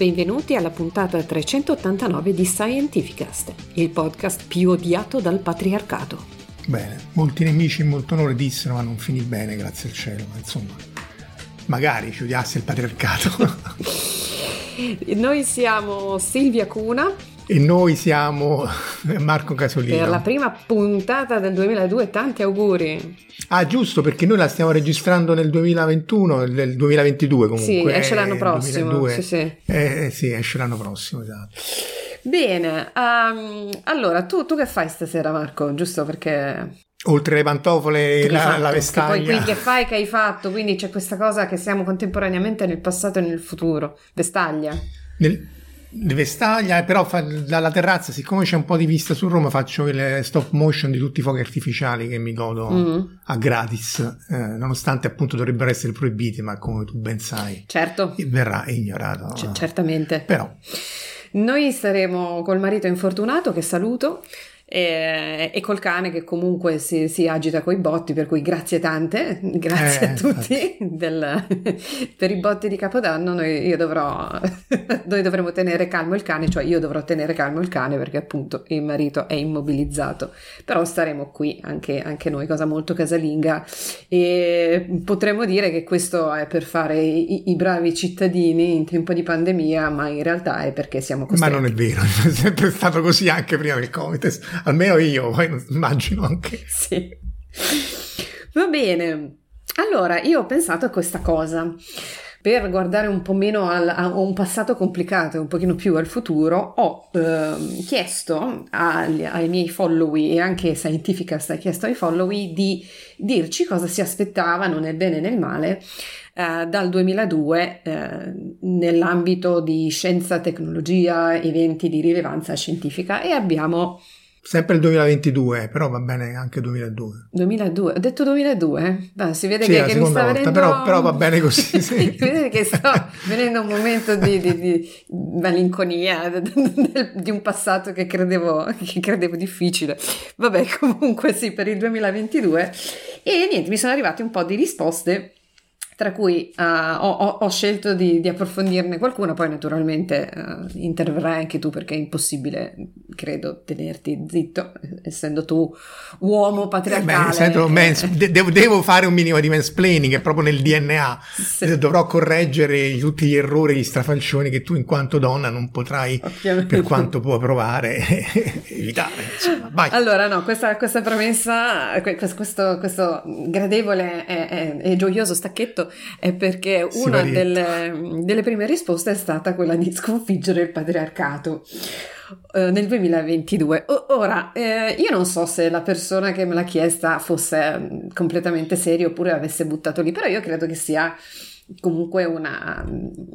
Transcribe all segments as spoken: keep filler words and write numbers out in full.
Benvenuti alla puntata trecentottantanove di Scientificast, il podcast più odiato dal patriarcato. Bene, molti nemici in molto onore dissero, ma non finì bene, grazie al cielo, ma insomma, magari ci odiasse il patriarcato. Noi siamo Silvia Cuna e noi siamo Marco Casolino. Per la prima puntata del duemiladue, tanti auguri. Ah, giusto, perché noi la stiamo registrando nel duemilaventuno, nel duemilaventidue comunque. Sì, esce l'anno prossimo. duemiladue. Sì, sì. Eh, sì, esce l'anno prossimo, esatto. Bene, um, allora tu, tu che fai stasera, Marco? Giusto perché... Oltre le pantofole, la, la vestaglia. Che poi qui che fai, che hai fatto, quindi c'è questa cosa che siamo contemporaneamente nel passato e nel futuro. Vestaglia. Nel... Le vestaglia, però fa, dalla terrazza, siccome c'è un po' di vista su Roma, faccio il stop motion di tutti i fuochi artificiali che mi godo mm. a gratis, eh, nonostante appunto dovrebbero essere proibiti, ma come tu ben sai, certo, verrà ignorato. C- certamente. Però noi staremo col marito infortunato, che saluto, e, e col cane che comunque si, si agita coi botti, per cui grazie tante, grazie eh, a tutti del, per i botti di Capodanno. Noi, io dovrò noi dovremo tenere calmo il cane, cioè io dovrò tenere calmo il cane perché appunto il marito è immobilizzato, però staremo qui anche, anche noi, cosa molto casalinga, e potremmo dire che questo è per fare i, i bravi cittadini in tempo di pandemia, ma in realtà è perché siamo costretti. Ma non è vero, è sempre stato così anche prima del Covid. Almeno io, poi immagino anche. Sì. Va bene. Allora, io ho pensato a questa cosa. Per guardare un po' meno al, a un passato complicato e un pochino più al futuro, ho eh, chiesto agli, ai miei follower, e anche Scientificast ha chiesto ai follower di dirci cosa si aspettava, nel bene e nel male, eh, dal duemiladue eh, nell'ambito di scienza, tecnologia, eventi di rilevanza scientifica, e abbiamo... Sempre il duemilaventidue, però va bene anche duemiladue. duemiladue, ho detto duemiladue? Beh, si vede sì, che, che mi sta volta, venendo... Però, però va bene così, sì. Si vede che sta venendo un momento di, di, di malinconia, di un passato che credevo, che credevo difficile. Vabbè, comunque sì, per il duemilaventidue. E niente, mi sono arrivate un po' di risposte, tra cui uh, ho, ho scelto di, di approfondirne qualcuna, poi naturalmente uh, interverrai anche tu, perché è impossibile, credo, tenerti zitto, essendo tu uomo patriarcale. Eh beh, sento, mans- devo, devo fare un minimo di mansplaining, è proprio nel D N A. Sì. Dovrò correggere tutti gli errori, gli strafalcioni che tu in quanto donna non potrai, ovviamente, per quanto può provare, evitare. Insomma, vai. Allora no, questa, questa promessa, questo, questo gradevole e, e, e gioioso stacchetto è perché una delle, delle prime risposte è stata quella di sconfiggere il patriarcato eh, nel duemilaventidue. O, ora, eh, io non so se la persona che me l'ha chiesta fosse completamente seria oppure avesse buttato lì, però io credo che sia comunque una,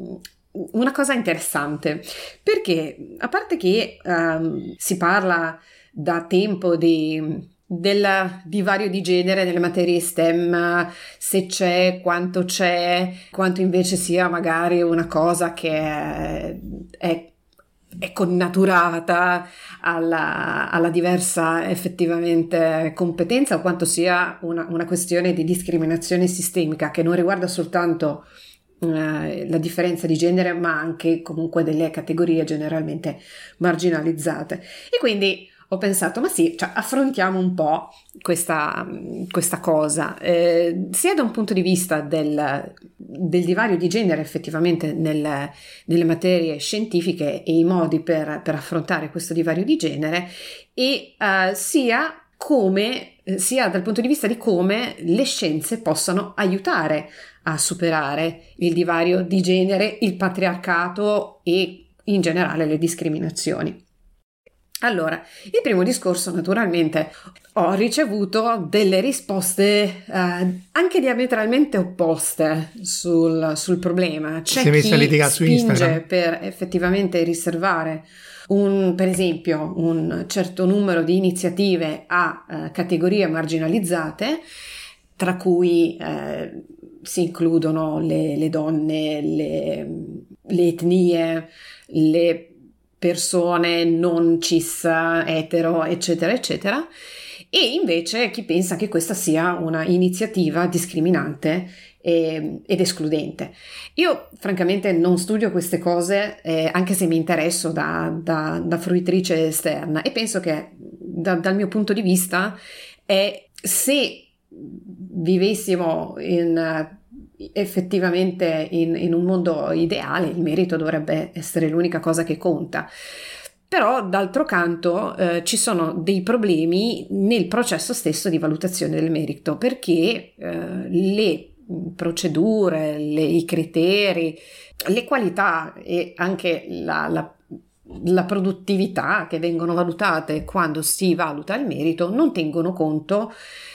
una cosa interessante, perché a parte che um, si parla da tempo di... del divario di genere nelle materie STEM, se c'è, quanto c'è, quanto invece sia magari una cosa che è, è, è connaturata alla, alla diversa effettivamente competenza, o quanto sia una, una questione di discriminazione sistemica che non riguarda soltanto uh, la differenza di genere, ma anche comunque delle categorie generalmente marginalizzate. E quindi ho pensato, ma sì, cioè, affrontiamo un po' questa, questa cosa, eh, sia da un punto di vista del, del divario di genere effettivamente nel, nelle materie scientifiche e i modi per, per affrontare questo divario di genere, e uh, sia come, sia dal punto di vista di come le scienze possano aiutare a superare il divario di genere, il patriarcato e in generale le discriminazioni. Allora, il primo discorso, naturalmente, ho ricevuto delle risposte eh, anche diametralmente opposte sul, sul problema. C'è si è messa a litigare chi su spinge per effettivamente riservare un, per esempio, un certo numero di iniziative a eh, categorie marginalizzate, tra cui eh, si includono le, le donne, le, le etnie, le persone non cis, etero, eccetera, eccetera. e invece chi pensa che questa sia una iniziativa discriminante e, ed escludente. Io francamente non studio queste cose, eh, anche se mi interesso da, da, da fruitrice esterna, e penso che da, dal mio punto di vista è, se vivessimo in, effettivamente in, in un mondo ideale, il merito dovrebbe essere l'unica cosa che conta. Però d'altro canto eh, ci sono dei problemi nel processo stesso di valutazione del merito, perché eh, le procedure, le, i criteri, le qualità e anche la, la, la produttività che vengono valutate quando si valuta il merito non tengono conto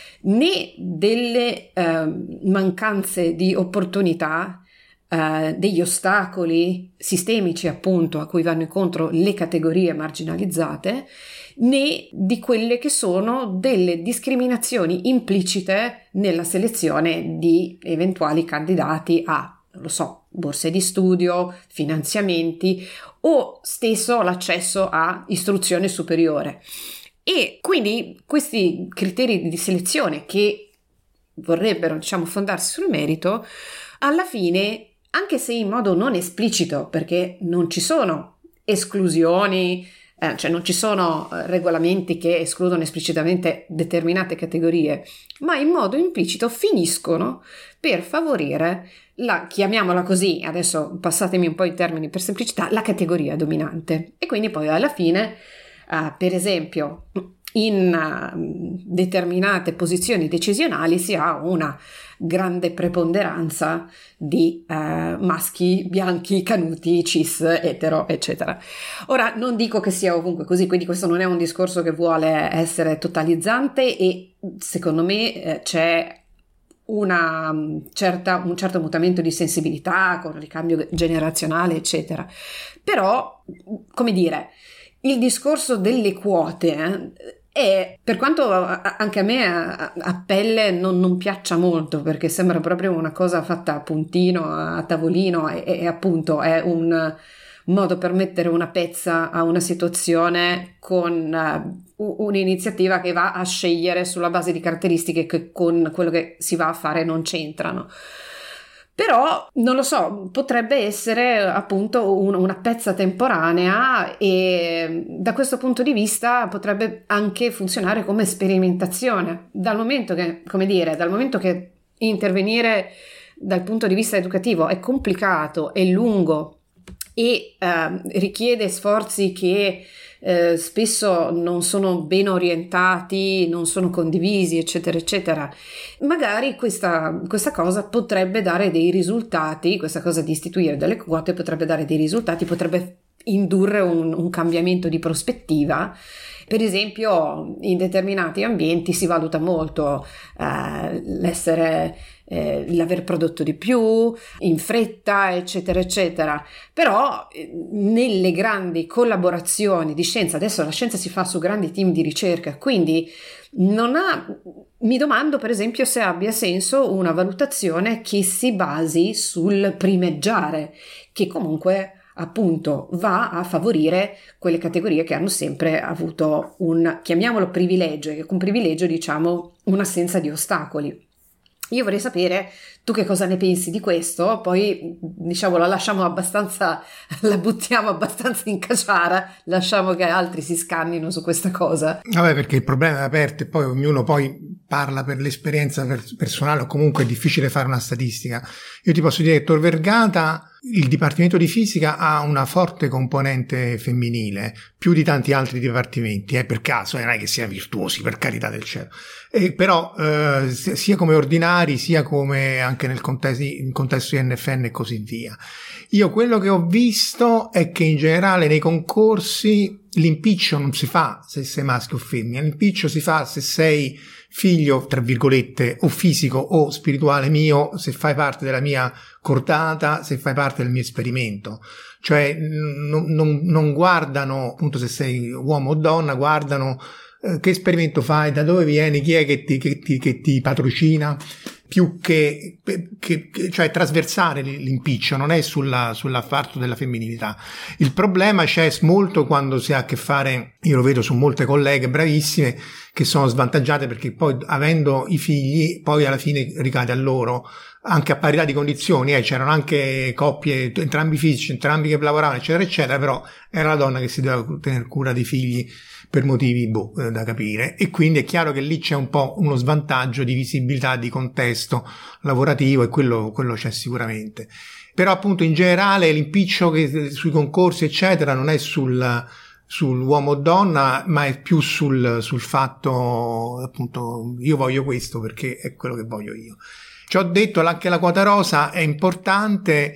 né delle eh, mancanze di opportunità, Uh, degli ostacoli sistemici appunto a cui vanno incontro le categorie marginalizzate, né di quelle che sono delle discriminazioni implicite nella selezione di eventuali candidati a, non lo so, borse di studio, finanziamenti o stesso l'accesso a istruzione superiore. E quindi questi criteri di selezione, che vorrebbero, diciamo, fondarsi sul merito, alla fine, anche se in modo non esplicito, perché non ci sono esclusioni, eh, cioè non ci sono regolamenti che escludono esplicitamente determinate categorie, ma in modo implicito finiscono per favorire la, chiamiamola così, adesso passatemi un po' i termini per semplicità, la categoria dominante. E quindi poi alla fine, eh, per esempio, in uh, determinate posizioni decisionali si ha una grande preponderanza di uh, maschi bianchi, canuti, cis, etero, eccetera. Ora, non dico che sia ovunque così, quindi questo non è un discorso che vuole essere totalizzante, e secondo me eh, c'è una um, certa, un certo mutamento di sensibilità con il ricambio generazionale, eccetera. Però, come dire, il discorso delle quote eh, e per quanto anche a me a, a pelle non, non piaccia molto, perché sembra proprio una cosa fatta a puntino, a tavolino, e, e appunto è un modo per mettere una pezza a una situazione con uh, un'iniziativa che va a scegliere sulla base di caratteristiche che con quello che si va a fare non c'entrano. Però, non lo so, potrebbe essere appunto un, una pezza temporanea, e da questo punto di vista potrebbe anche funzionare come sperimentazione, dal momento che, come dire, dal momento che intervenire dal punto di vista educativo è complicato, è lungo e eh, richiede sforzi che eh, spesso non sono ben orientati, non sono condivisi, eccetera eccetera. Magari questa, questa cosa potrebbe dare dei risultati, questa cosa di istituire delle quote potrebbe dare dei risultati, potrebbe indurre un, un cambiamento di prospettiva. Per esempio, in determinati ambienti si valuta molto eh, l'essere, eh, l'aver prodotto di più, in fretta, eccetera, eccetera. Però eh, nelle grandi collaborazioni di scienza, adesso la scienza si fa su grandi team di ricerca, quindi non ha, mi domando per esempio se abbia senso una valutazione che si basi sul primeggiare, che comunque appunto va a favorire quelle categorie che hanno sempre avuto un, chiamiamolo privilegio, che con privilegio diciamo un'assenza di ostacoli. Io vorrei sapere tu che cosa ne pensi di questo, poi diciamo la lasciamo abbastanza, la buttiamo abbastanza in caciara, lasciamo che altri si scannino su questa cosa. Vabbè, perché il problema è aperto e poi ognuno poi parla per l'esperienza personale, o comunque è difficile fare una statistica. Io ti posso dire che Tor Vergata, il Dipartimento di Fisica ha una forte componente femminile, più di tanti altri dipartimenti, eh, per caso, non è che siano virtuosi, per carità del cielo. Eh, però eh, sia come ordinari, sia come anche nel contesto, in contesto di N F N e così via. Io quello che ho visto è che in generale nei concorsi l'impiccio non si fa se sei maschio o femmina, l'impiccio si fa se sei figlio, tra virgolette, o fisico o spirituale mio, se fai parte della mia cordata, se fai parte del mio esperimento. Cioè non, non, non guardano, appunto, se sei uomo o donna, guardano eh, che esperimento fai, da dove vieni, chi è che ti, che ti, che ti patrocina, più che, che, che cioè trasversare l'impiccio, non è sulla, sulla parto della femminilità. Il problema c'è molto quando si ha a che fare io lo vedo su molte colleghe bravissime che sono svantaggiate perché poi avendo i figli poi alla fine ricade a loro, anche a parità di condizioni, eh, c'erano anche coppie, entrambi fisici, entrambi che lavoravano eccetera eccetera, però era la donna che si doveva tenere cura dei figli per motivi boh, eh, da capire, e quindi è chiaro che lì c'è un po' uno svantaggio di visibilità, di contesto lavorativo, e quello, quello c'è sicuramente. Però appunto in generale l'impiccio che, sui concorsi eccetera non è sul sull'uomo o donna, ma è più sul, sul fatto appunto io voglio questo perché è quello che voglio io. Ci ho detto anche la quota rosa è importante,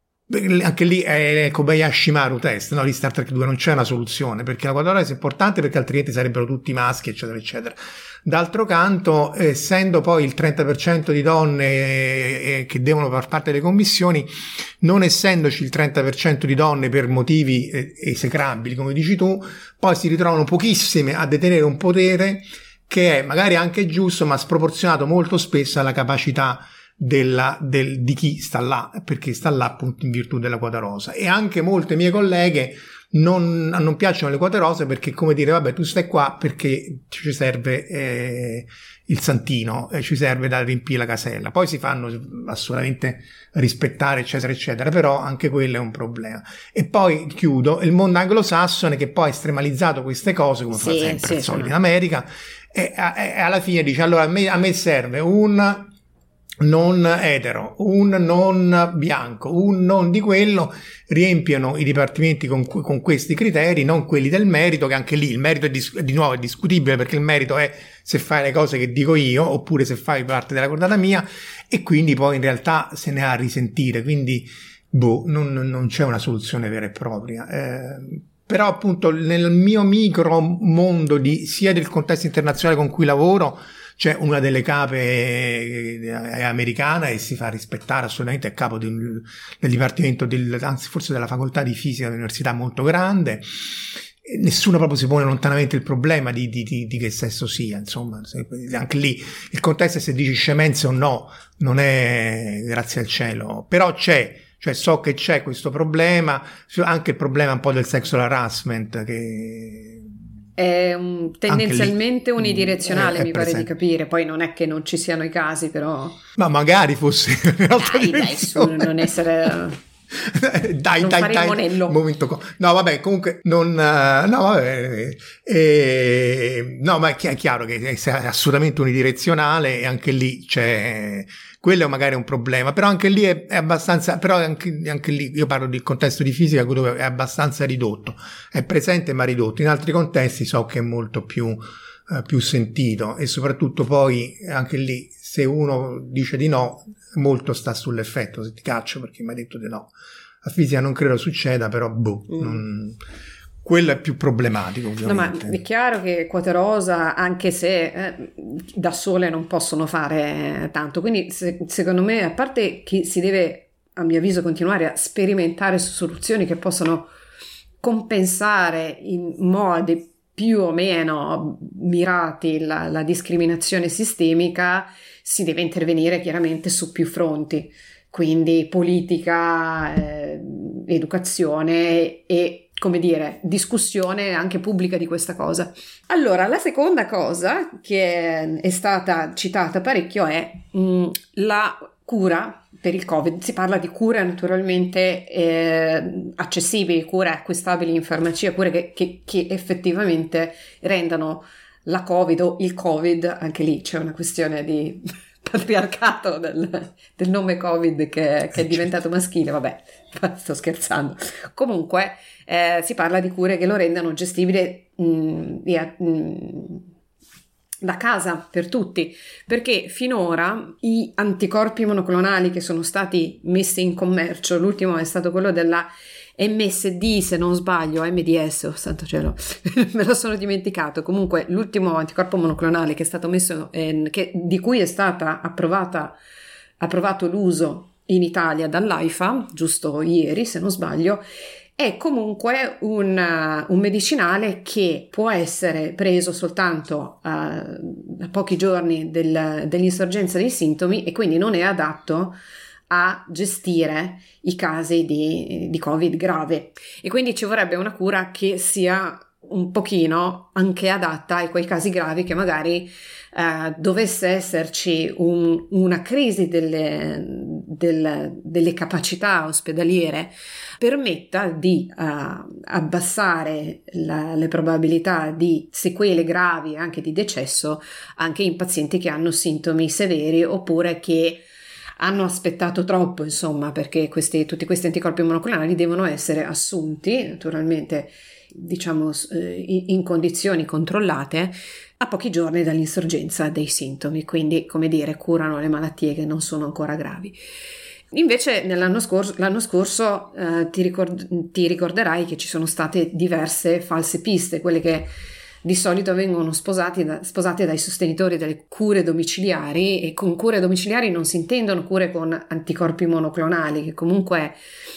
anche lì è Kobayashi Maru test, no? Di Star Trek due non c'è una soluzione, perché la quota rosa è importante perché altrimenti sarebbero tutti maschi eccetera eccetera. D'altro canto, essendo poi il trenta per cento di donne eh, che devono far parte delle commissioni, non essendoci il trenta per cento di donne per motivi eh, esecrabili, come dici tu, poi si ritrovano pochissime a detenere un potere che è magari anche giusto, ma sproporzionato molto spesso alla capacità della, del, di chi sta là, perché sta là appunto in virtù della quota rosa. E anche molte mie colleghe non, non piacciono le quote rose perché, come dire, vabbè, tu stai qua perché ci serve eh, il santino, eh, ci serve da riempire la casella, poi si fanno assolutamente rispettare eccetera eccetera, però anche quello è un problema. E poi chiudo, il mondo anglosassone che poi ha estremalizzato queste cose, come fa sì, sempre sì, il solito sì. in America, e, e, e alla fine dice allora a me, a me serve un non etero, un non bianco, un non di quello, riempiono i dipartimenti con, con questi criteri, non quelli del merito, che anche lì il merito è dis- di nuovo è discutibile, perché il merito è se fai le cose che dico io oppure se fai parte della cordata mia, e quindi poi in realtà se ne ha a risentire, quindi boh, non, non c'è una soluzione vera e propria. Eh, però appunto nel mio micro mondo di, sia del contesto internazionale con cui lavoro, c'è una delle cape è americana e si fa rispettare assolutamente, è capo di un, del dipartimento del, anzi forse della facoltà di fisica dell'università molto grande, e nessuno proprio si pone lontanamente il problema di, di, di, di che sesso sia, insomma se, anche lì il contesto è se dici scemenze o no, non è grazie al cielo, però c'è, cioè so che c'è questo problema, anche il problema un po' del sexual harassment che è un, tendenzialmente lì, unidirezionale, è, è mi pare presente. di capire, poi non è che non ci siano i casi, però ma magari fosse dai, dai, su, non essere dai non dai fare dai il monello. momento co- no vabbè comunque non uh, no vabbè eh, no ma è, chi- è chiaro che è assolutamente unidirezionale, e anche lì c'è quello magari è un problema, però anche lì è, è abbastanza, però anche, anche lì io parlo del contesto di fisica dove è abbastanza ridotto, è presente ma ridotto. In altri contesti so che è molto più uh, più sentito, e soprattutto poi anche lì se uno dice di no molto sta sull'effetto, se ti caccio perché mi hai detto di no. A fisica non credo succeda, però boh, mm. non... quello è più problematico ovviamente. No, ma è chiaro che quote rosa, anche se eh, da sole non possono fare tanto, quindi se, secondo me, a parte che si deve, a mio avviso, continuare a sperimentare su soluzioni che possano compensare in modi più o meno mirati la, la discriminazione sistemica, si deve intervenire chiaramente su più fronti, quindi politica, eh, educazione e, come dire, discussione anche pubblica di questa cosa. Allora, la seconda cosa che è stata citata parecchio è mh, la cura per il Covid. Si parla di cure naturalmente eh, accessibili, cure acquistabili in farmacia, cure che, che, che effettivamente rendano la Covid o il Covid, anche lì c'è una questione di patriarcato del, del nome Covid che, che è diventato maschile, vabbè, sto scherzando. Comunque eh, si parla di cure che lo rendano gestibile mh, via, mh, da casa per tutti, perché finora i anticorpi monoclonali che sono stati messi in commercio, l'ultimo è stato quello della M S D, se non sbaglio, M D S, oh santo cielo, me lo sono dimenticato. Comunque l'ultimo anticorpo monoclonale che è stato messo, in, che, di cui è stata approvata, approvato l'uso in Italia dall'AIFA, giusto ieri se non sbaglio, è comunque un, uh, un medicinale che può essere preso soltanto uh, a pochi giorni del, dell'insorgenza dei sintomi, e quindi non è adatto a gestire i casi di, di Covid grave, e quindi ci vorrebbe una cura che sia un pochino anche adatta a quei casi gravi che magari eh, dovesse esserci un, una crisi delle, del, delle capacità ospedaliere, permetta di uh, abbassare la, le probabilità di sequele gravi, anche di decesso, anche in pazienti che hanno sintomi severi oppure che hanno aspettato troppo, insomma, perché questi, tutti questi anticorpi monoclonali devono essere assunti, naturalmente, diciamo, in condizioni controllate, a pochi giorni dall'insorgenza dei sintomi, quindi, come dire, curano le malattie che non sono ancora gravi. Invece nell'anno scorso, l'anno scorso eh, ti, ricord- ti ricorderai che ci sono state diverse false piste, quelle che di solito vengono sposati da, sposate dai sostenitori delle cure domiciliari, e con cure domiciliari non si intendono cure con anticorpi monoclonali, che comunque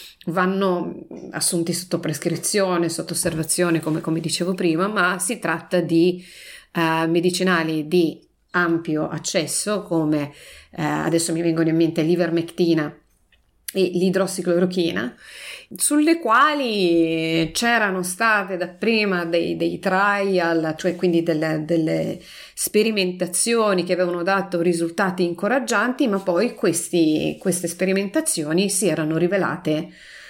vanno assunti sotto prescrizione, sotto osservazione, come, come dicevo prima, ma si tratta di uh, medicinali di ampio accesso, come uh, adesso mi vengono in mente l'ivermectina e l'idrossiclorochina, sulle quali c'erano state dapprima dei, dei trial, cioè quindi delle, delle sperimentazioni che avevano dato risultati incoraggianti, ma poi questi, queste sperimentazioni si erano rivelate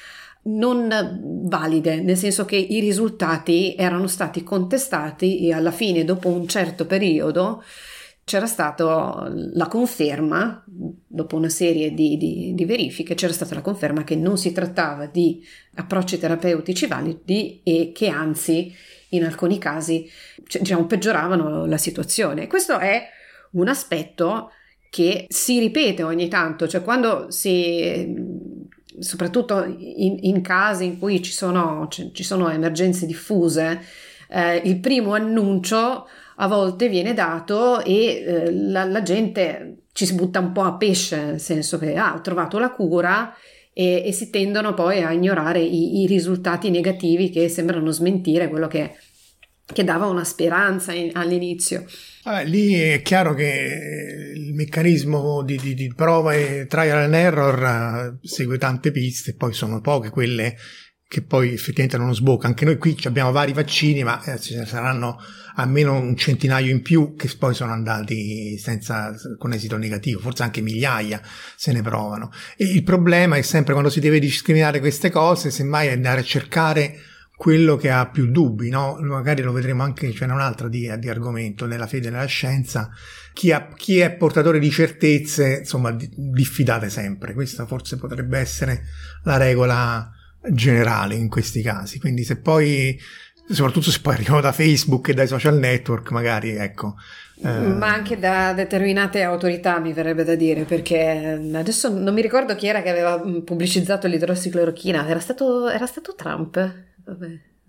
non valide, nel senso che i risultati erano stati contestati e alla fine, dopo un certo periodo, c'era stata la conferma, dopo una serie di, di, di verifiche, c'era stata la conferma che non si trattava di approcci terapeutici validi e che anzi in alcuni casi, cioè, diciamo, peggioravano la situazione. Questo è un aspetto che si ripete ogni tanto, cioè quando si, soprattutto in, in casi in cui ci sono, cioè, ci sono emergenze diffuse, eh, il primo annuncio a volte viene dato e eh, la, la gente ci si butta un po' a pesce, nel senso che ah, ho trovato la cura, e, e si tendono poi a ignorare i, i risultati negativi che sembrano smentire quello che, che dava una speranza in, all'inizio. Vabbè, lì è chiaro che il meccanismo di, di, di prova e trial and error uh, segue tante piste, poi sono poche quelle che poi effettivamente non sbocca. Anche noi qui abbiamo vari vaccini, ma eh, ce ne saranno almeno un centinaio in più che poi sono andati senza, con esito negativo, forse anche migliaia se ne provano. E il problema è sempre, quando si deve discriminare queste cose, semmai andare a cercare quello che ha più dubbi, no? Magari lo vedremo anche, c'è un'altra di, di argomento nella fede nella scienza. Chi, ha, chi è portatore di certezze, insomma, diffidate sempre. Questa forse potrebbe essere la regola generale in questi casi. Quindi se poi, soprattutto se poi arrivano da Facebook e dai social network, magari, ecco, eh... ma anche da determinate autorità, mi verrebbe da dire, perché adesso non mi ricordo chi era che aveva pubblicizzato l'idrossiclorochina. Era stato, era stato Trump. Vabbè,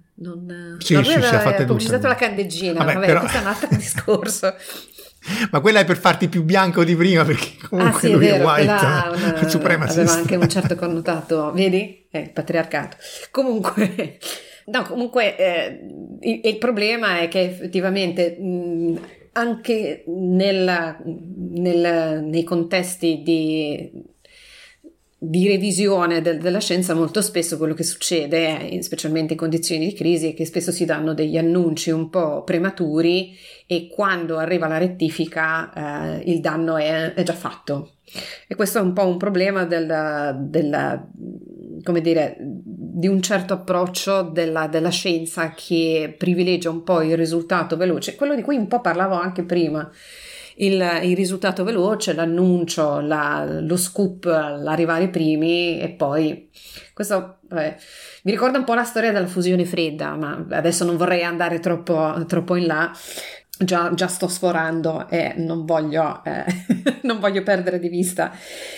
non, sì, non sì, aveva si è fatte pubblicizzato tutte. la candeggina. Vabbè, Vabbè, però... questo è un altro discorso. Ma quella è per farti più bianco di prima, perché comunque ah, sì, lui è, vero, è white, una, supremacista. aveva anche un certo connotato, vedi? È il patriarcato. Comunque, no, comunque eh, il, il problema è che effettivamente mh, anche nel, nel, nei contesti di di revisione del, della scienza, molto spesso quello che succede è, specialmente in condizioni di crisi, è che spesso si danno degli annunci un po' prematuri e quando arriva la rettifica eh, il danno è, è già fatto. E questo è un po' un problema del, del, come dire, di un certo approccio della, della scienza che privilegia un po' il risultato veloce, quello di cui un po' parlavo anche prima. Il, il risultato veloce, l'annuncio, la, lo scoop, l'arrivare ai primi, e poi questo vabbè, mi ricorda un po' la storia della fusione fredda, ma adesso non vorrei andare troppo, troppo in là, già, già sto sforando e non voglio, eh, non voglio perdere di vista.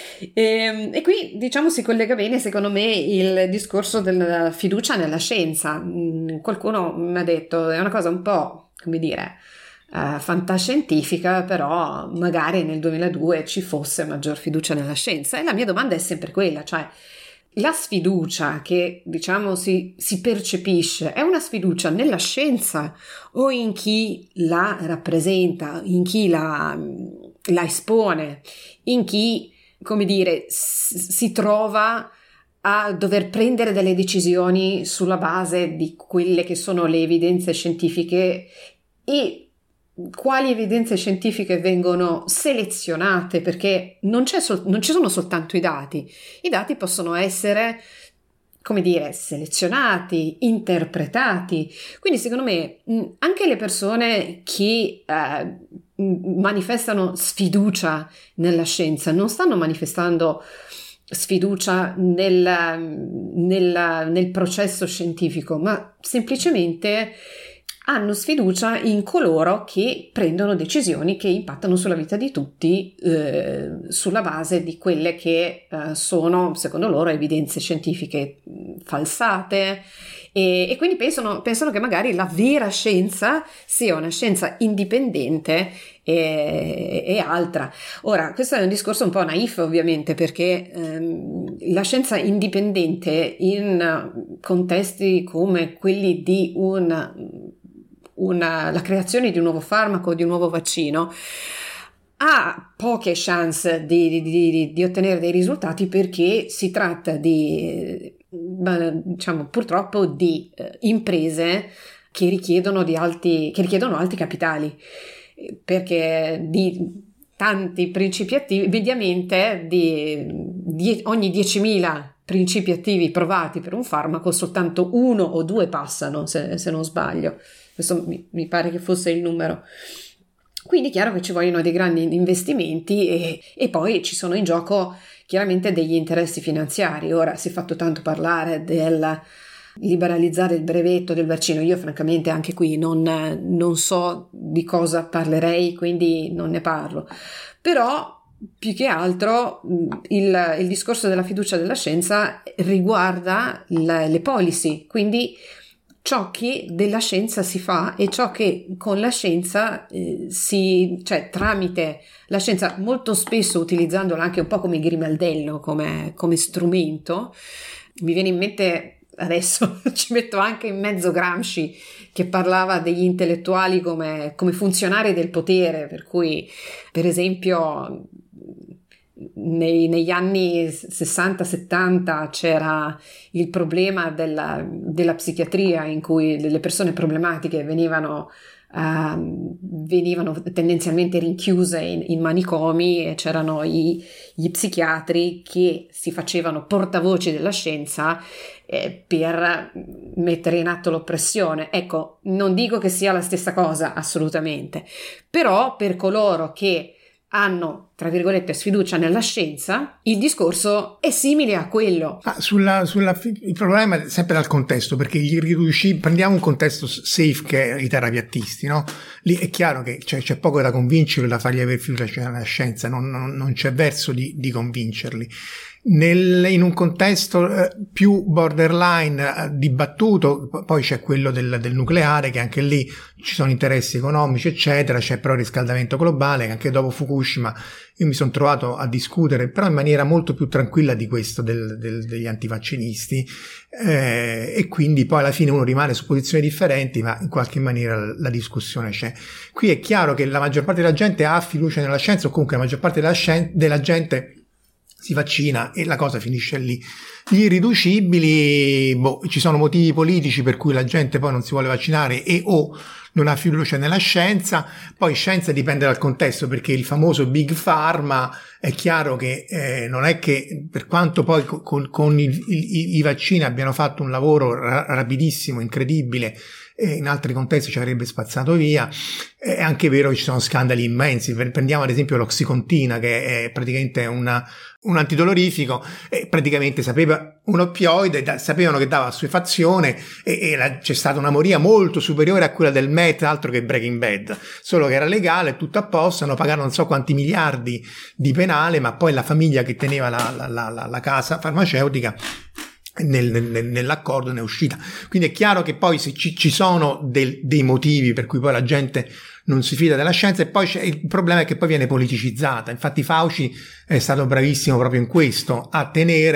E, e qui diciamo si collega bene secondo me il discorso della fiducia nella scienza. Qualcuno mi ha detto è una cosa un po', come dire, Uh, fantascientifica, però magari nel duemiladue ci fosse maggior fiducia nella scienza, e la mia domanda è sempre quella, cioè la sfiducia che diciamo si, si percepisce è una sfiducia nella scienza o in chi la rappresenta, in chi la, la espone, in chi, come dire, s- si trova a dover prendere delle decisioni sulla base di quelle che sono le evidenze scientifiche e quali evidenze scientifiche vengono selezionate, perché non, c'è sol- non ci sono soltanto i dati, i dati possono essere, come dire, selezionati, interpretati. Quindi secondo me anche le persone che eh, manifestano sfiducia nella scienza non stanno manifestando sfiducia nel, nel, nel processo scientifico, ma semplicemente hanno sfiducia in coloro che prendono decisioni che impattano sulla vita di tutti eh, sulla base di quelle che eh, sono, secondo loro, evidenze scientifiche falsate e, e quindi pensano, pensano che magari la vera scienza sia una scienza indipendente e, e altra. Ora, questo è un discorso un po' naif ovviamente, perché ehm, la scienza indipendente in contesti come quelli di un Una, la creazione di un nuovo farmaco, di un nuovo vaccino, ha poche chance di, di, di, di ottenere dei risultati, perché si tratta di, diciamo, purtroppo di eh, imprese che richiedono, di alti, che richiedono alti capitali, perché di tanti principi attivi, mediamente di, di ogni diecimila principi attivi provati per un farmaco, soltanto uno o due passano, se, se non sbaglio. Questo mi, mi pare che fosse il numero. Quindi è chiaro che ci vogliono dei grandi investimenti e, e poi ci sono in gioco chiaramente degli interessi finanziari. Ora si è fatto tanto parlare del liberalizzare il brevetto del vaccino. Io francamente anche qui non, non so di cosa parlerei, quindi non ne parlo. Però più che altro il, il discorso della fiducia della scienza riguarda le, le policy, quindi ciò che della scienza si fa e ciò che con la scienza eh, si, cioè tramite la scienza, molto spesso utilizzandola anche un po' come grimaldello, come, come strumento. Mi viene in mente adesso, ci metto anche in mezzo Gramsci, che parlava degli intellettuali come, come funzionari del potere, per cui per esempio Nei, negli anni sessanta settanta c'era il problema della, della psichiatria, in cui le persone problematiche venivano, uh, venivano tendenzialmente rinchiuse in, in manicomi, e c'erano i, gli psichiatri che si facevano portavoci della scienza eh, per mettere in atto l'oppressione. Ecco, non dico che sia la stessa cosa, assolutamente, però per coloro che hanno, tra virgolette, sfiducia nella scienza, il discorso è simile a quello. Ah, sulla, sulla, il problema è sempre dal contesto, perché gli riduci, prendiamo un contesto safe che è i terapiattisti, no? Lì è chiaro che c'è, c'è poco da convincerli, da fargli avere fiducia nella scienza, non, non, non c'è verso di, di convincerli. Nel, in un contesto eh, più borderline eh, dibattuto, poi c'è quello del, del nucleare, che anche lì ci sono interessi economici eccetera, c'è però il riscaldamento globale, che anche dopo Fukushima io mi sono trovato a discutere, però in maniera molto più tranquilla di questo del, del, degli antivaccinisti, eh, e quindi poi alla fine uno rimane su posizioni differenti, ma in qualche maniera la, la discussione c'è. Qui è chiaro che la maggior parte della gente ha fiducia nella scienza, o comunque la maggior parte della, scien- della gente si vaccina e la cosa finisce lì. Gli irriducibili, boh, ci sono motivi politici per cui la gente poi non si vuole vaccinare e o non ha fiducia nella scienza. Poi scienza dipende dal contesto, perché il famoso Big Pharma è chiaro che eh, non è che, per quanto poi con, con il, il, i vaccini abbiano fatto un lavoro ra- rapidissimo, incredibile, e in altri contesti ci avrebbe spazzato via, è anche vero che ci sono scandali immensi. Prendiamo ad esempio l'oxicontina, che è praticamente una, un antidolorifico, e praticamente sapeva un oppioide, da, sapevano che dava assuefazione, e, e la, c'è stata una moria molto superiore a quella del meth, altro che Breaking Bad, solo che era legale, tutto a posto, hanno pagato non so quanti miliardi di penale, ma poi la famiglia che teneva la, la, la, la, la casa farmaceutica Nel, nel, nell'accordo ne è uscita. Quindi è chiaro che poi se ci, ci sono del, dei motivi per cui poi la gente non si fida della scienza, e poi c'è, il problema è che poi viene politicizzata. Infatti Fauci è stato bravissimo proprio in questo, a tenere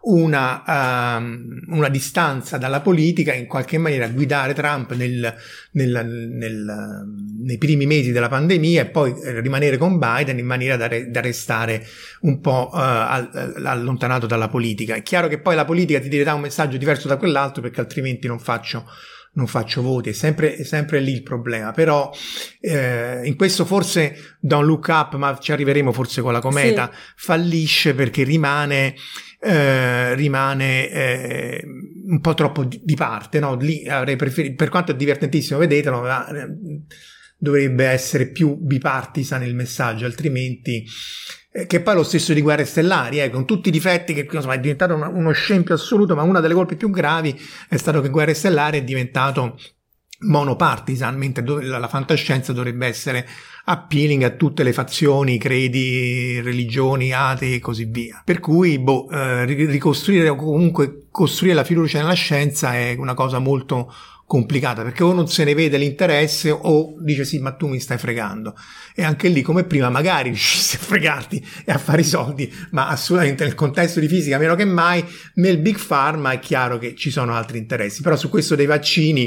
una, um, una distanza dalla politica, in qualche maniera guidare Trump nel, nel, nel, nei primi mesi della pandemia e poi rimanere con Biden in maniera da, re, da restare un po' uh, allontanato dalla politica. È chiaro che poi la politica ti deve dare un messaggio diverso da quell'altro, perché altrimenti non faccio non faccio voti, è sempre, è sempre lì il problema. Però eh, in questo forse Don't Look Up, ma ci arriveremo forse con la cometa, sì, fallisce perché rimane eh, rimane eh, un po' troppo di, di parte, no? Lì avrei preferito, per quanto è divertentissimo, vedetelo, ma eh, dovrebbe essere più bipartisan il messaggio, altrimenti eh, che poi è lo stesso di Guerre Stellari, eh, con tutti i difetti, che insomma è diventato uno, uno scempio assoluto, ma una delle colpe più gravi è stato che Guerre Stellari è diventato monopartisan, mentre do- la, la fantascienza dovrebbe essere appealing a tutte le fazioni, credi, religioni, atei e così via. Per cui boh, eh, ricostruire o comunque costruire la fiducia nella scienza è una cosa molto complicata, perché o non se ne vede l'interesse o dice sì, ma tu mi stai fregando, e anche lì come prima magari riuscissi a fregarti e a fare i soldi, ma assolutamente nel contesto di fisica meno che mai. Nel Big Pharma è chiaro che ci sono altri interessi, però su questo dei vaccini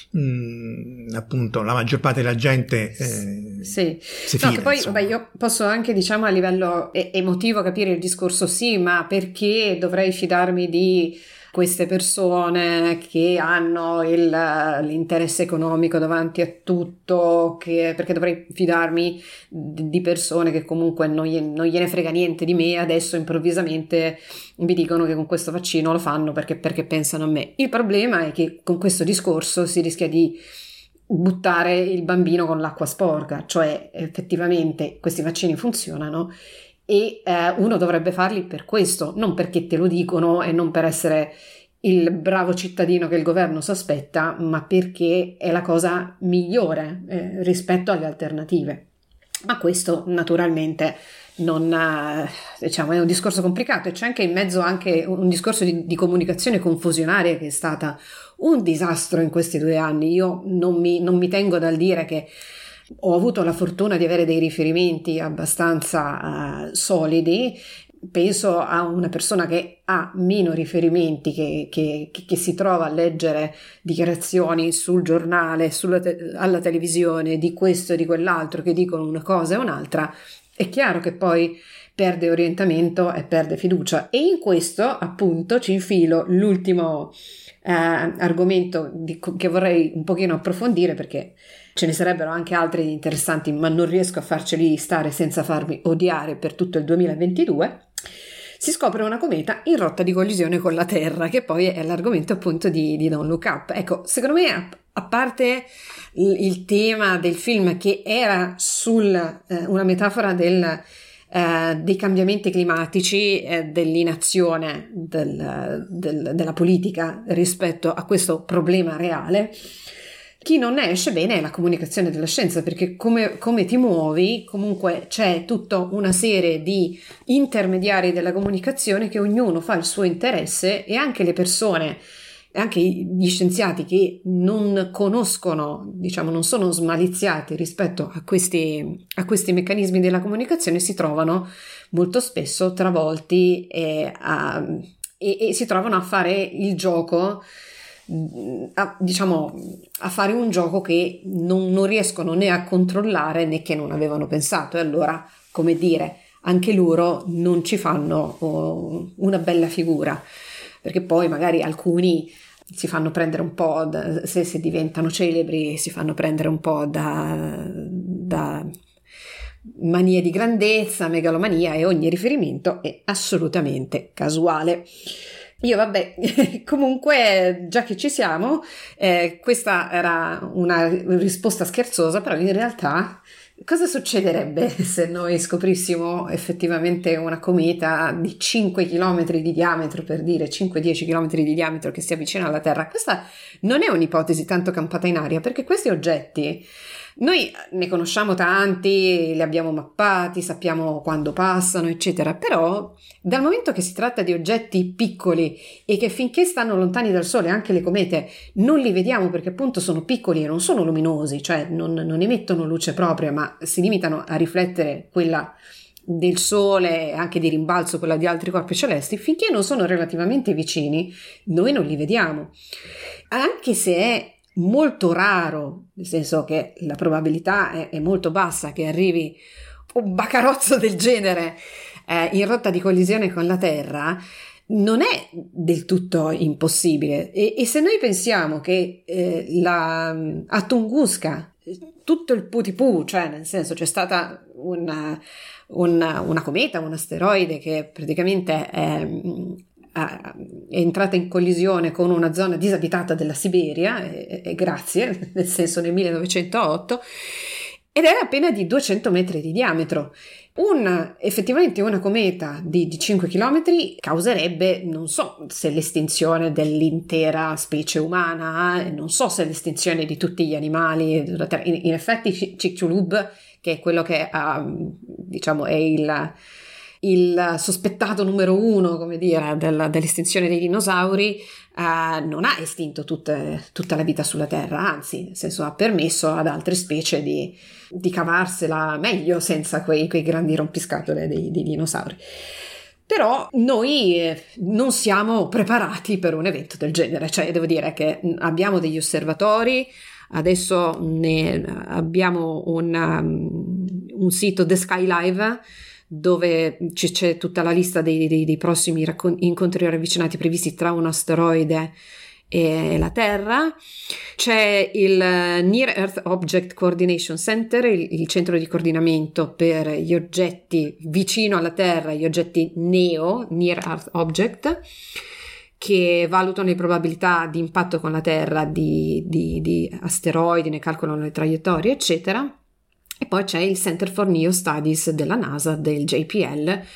mh, appunto la maggior parte della gente eh, sì. si no, fida, che poi vabbè, io posso anche, diciamo, a livello e- emotivo capire il discorso, sì, ma perché dovrei fidarmi di queste persone che hanno il, l'interesse economico davanti a tutto, che, perché dovrei fidarmi di persone che comunque non, glie, non gliene frega niente di me, adesso improvvisamente mi dicono che con questo vaccino lo fanno perché, perché pensano a me. Il problema è che con questo discorso si rischia di buttare il bambino con l'acqua sporca, cioè effettivamente questi vaccini funzionano e eh, uno dovrebbe farli per questo, non perché te lo dicono e non per essere il bravo cittadino che il governo si aspetta, ma perché è la cosa migliore eh, rispetto alle alternative. Ma questo naturalmente non, eh, diciamo, è un discorso complicato, e c'è anche in mezzo anche un discorso di, di comunicazione confusionaria che è stata un disastro in questi due anni. Io non mi, non mi tengo dal dire che ho avuto la fortuna di avere dei riferimenti abbastanza uh, solidi. Penso a una persona che ha meno riferimenti, che, che, che si trova a leggere dichiarazioni sul giornale, sulla te- alla televisione di questo e di quell'altro che dicono una cosa e un'altra. È chiaro che poi perde orientamento e perde fiducia, e in questo appunto ci infilo l'ultimo eh, argomento di, che vorrei un pochino approfondire, perché ce ne sarebbero anche altri interessanti, ma non riesco a farceli stare senza farmi odiare per tutto il duemilaventidue. Si scopre una cometa in rotta di collisione con la Terra, che poi è l'argomento appunto di, di Don't Look Up. Ecco, secondo me, a, a parte il, il tema del film, che era sul eh, una metafora del Uh, dei cambiamenti climatici, eh, dell'inazione del, del, della politica rispetto a questo problema reale, chi non ne esce bene è la comunicazione della scienza, perché come, come ti muovi, comunque c'è tutta una serie di intermediari della comunicazione che ognuno fa il suo interesse, e anche le persone, anche gli scienziati che non conoscono, diciamo, non sono smaliziati rispetto a questi, a questi meccanismi della comunicazione, si trovano molto spesso travolti e, a, e, e si trovano a fare il gioco, a, diciamo, a fare un gioco che non, non riescono né a controllare né che non avevano pensato, e allora, come dire, anche loro non ci fanno oh, una bella figura, perché poi magari alcuni si fanno prendere un po', da, se, se diventano celebri, si fanno prendere un po' da, da manie di grandezza, megalomania, e ogni riferimento è assolutamente casuale. Io vabbè, comunque, già che ci siamo, eh, questa era una risposta scherzosa, però in realtà cosa succederebbe se noi scoprissimo effettivamente una cometa di cinque chilometri di diametro, per dire cinque dieci chilometri di diametro, che si avvicina alla Terra? Questa non è un'ipotesi tanto campata in aria, perché questi oggetti noi ne conosciamo tanti, li abbiamo mappati, sappiamo quando passano, eccetera, però dal momento che si tratta di oggetti piccoli e che finché stanno lontani dal Sole, anche le comete, non li vediamo perché appunto sono piccoli e non sono luminosi, cioè non, non emettono luce propria, ma si limitano a riflettere quella del Sole e anche di rimbalzo quella di altri corpi celesti, finché non sono relativamente vicini, noi non li vediamo. Anche se è molto raro, nel senso che la probabilità è, è molto bassa che arrivi un bacarozzo del genere eh, in rotta di collisione con la Terra, non è del tutto impossibile. E, e se noi pensiamo che eh, la, a Tunguska tutto il putipù, cioè nel senso c'è stata una, una, una cometa, un asteroide che praticamente è, è entrata in collisione con una zona disabitata della Siberia, e, e grazie, nel senso nel millenovecentootto, ed era appena di duecento metri di diametro. Un, effettivamente una cometa di, di cinque chilometri causerebbe, non so se l'estinzione dell'intera specie umana, non so se l'estinzione di tutti gli animali della Terra. In, in effetti Chicxulub, che è quello che ha, diciamo, è il, il sospettato numero uno, come dire, del, dell'estinzione dei dinosauri, uh, non ha estinto tutte, tutta la vita sulla Terra, anzi, nel senso ha permesso ad altre specie di di cavarsela meglio senza quei, quei grandi rompiscatole dei, dei dinosauri. Però noi eh, non siamo preparati per un evento del genere, cioè devo dire che abbiamo degli osservatori, adesso ne abbiamo un, um, un sito The Sky Live dove c- c'è tutta la lista dei, dei, dei prossimi raccon- incontri ravvicinati previsti tra un asteroide e la Terra. C'è il Near Earth Object Coordination Center, il, il centro di coordinamento per gli oggetti vicino alla Terra, gli oggetti NEO, Near Earth Object, che valutano le probabilità di impatto con la Terra di, di, di asteroidi, ne calcolano le traiettorie, eccetera. E poi c'è il Center for Neo Studies della NASA, del J P L, e,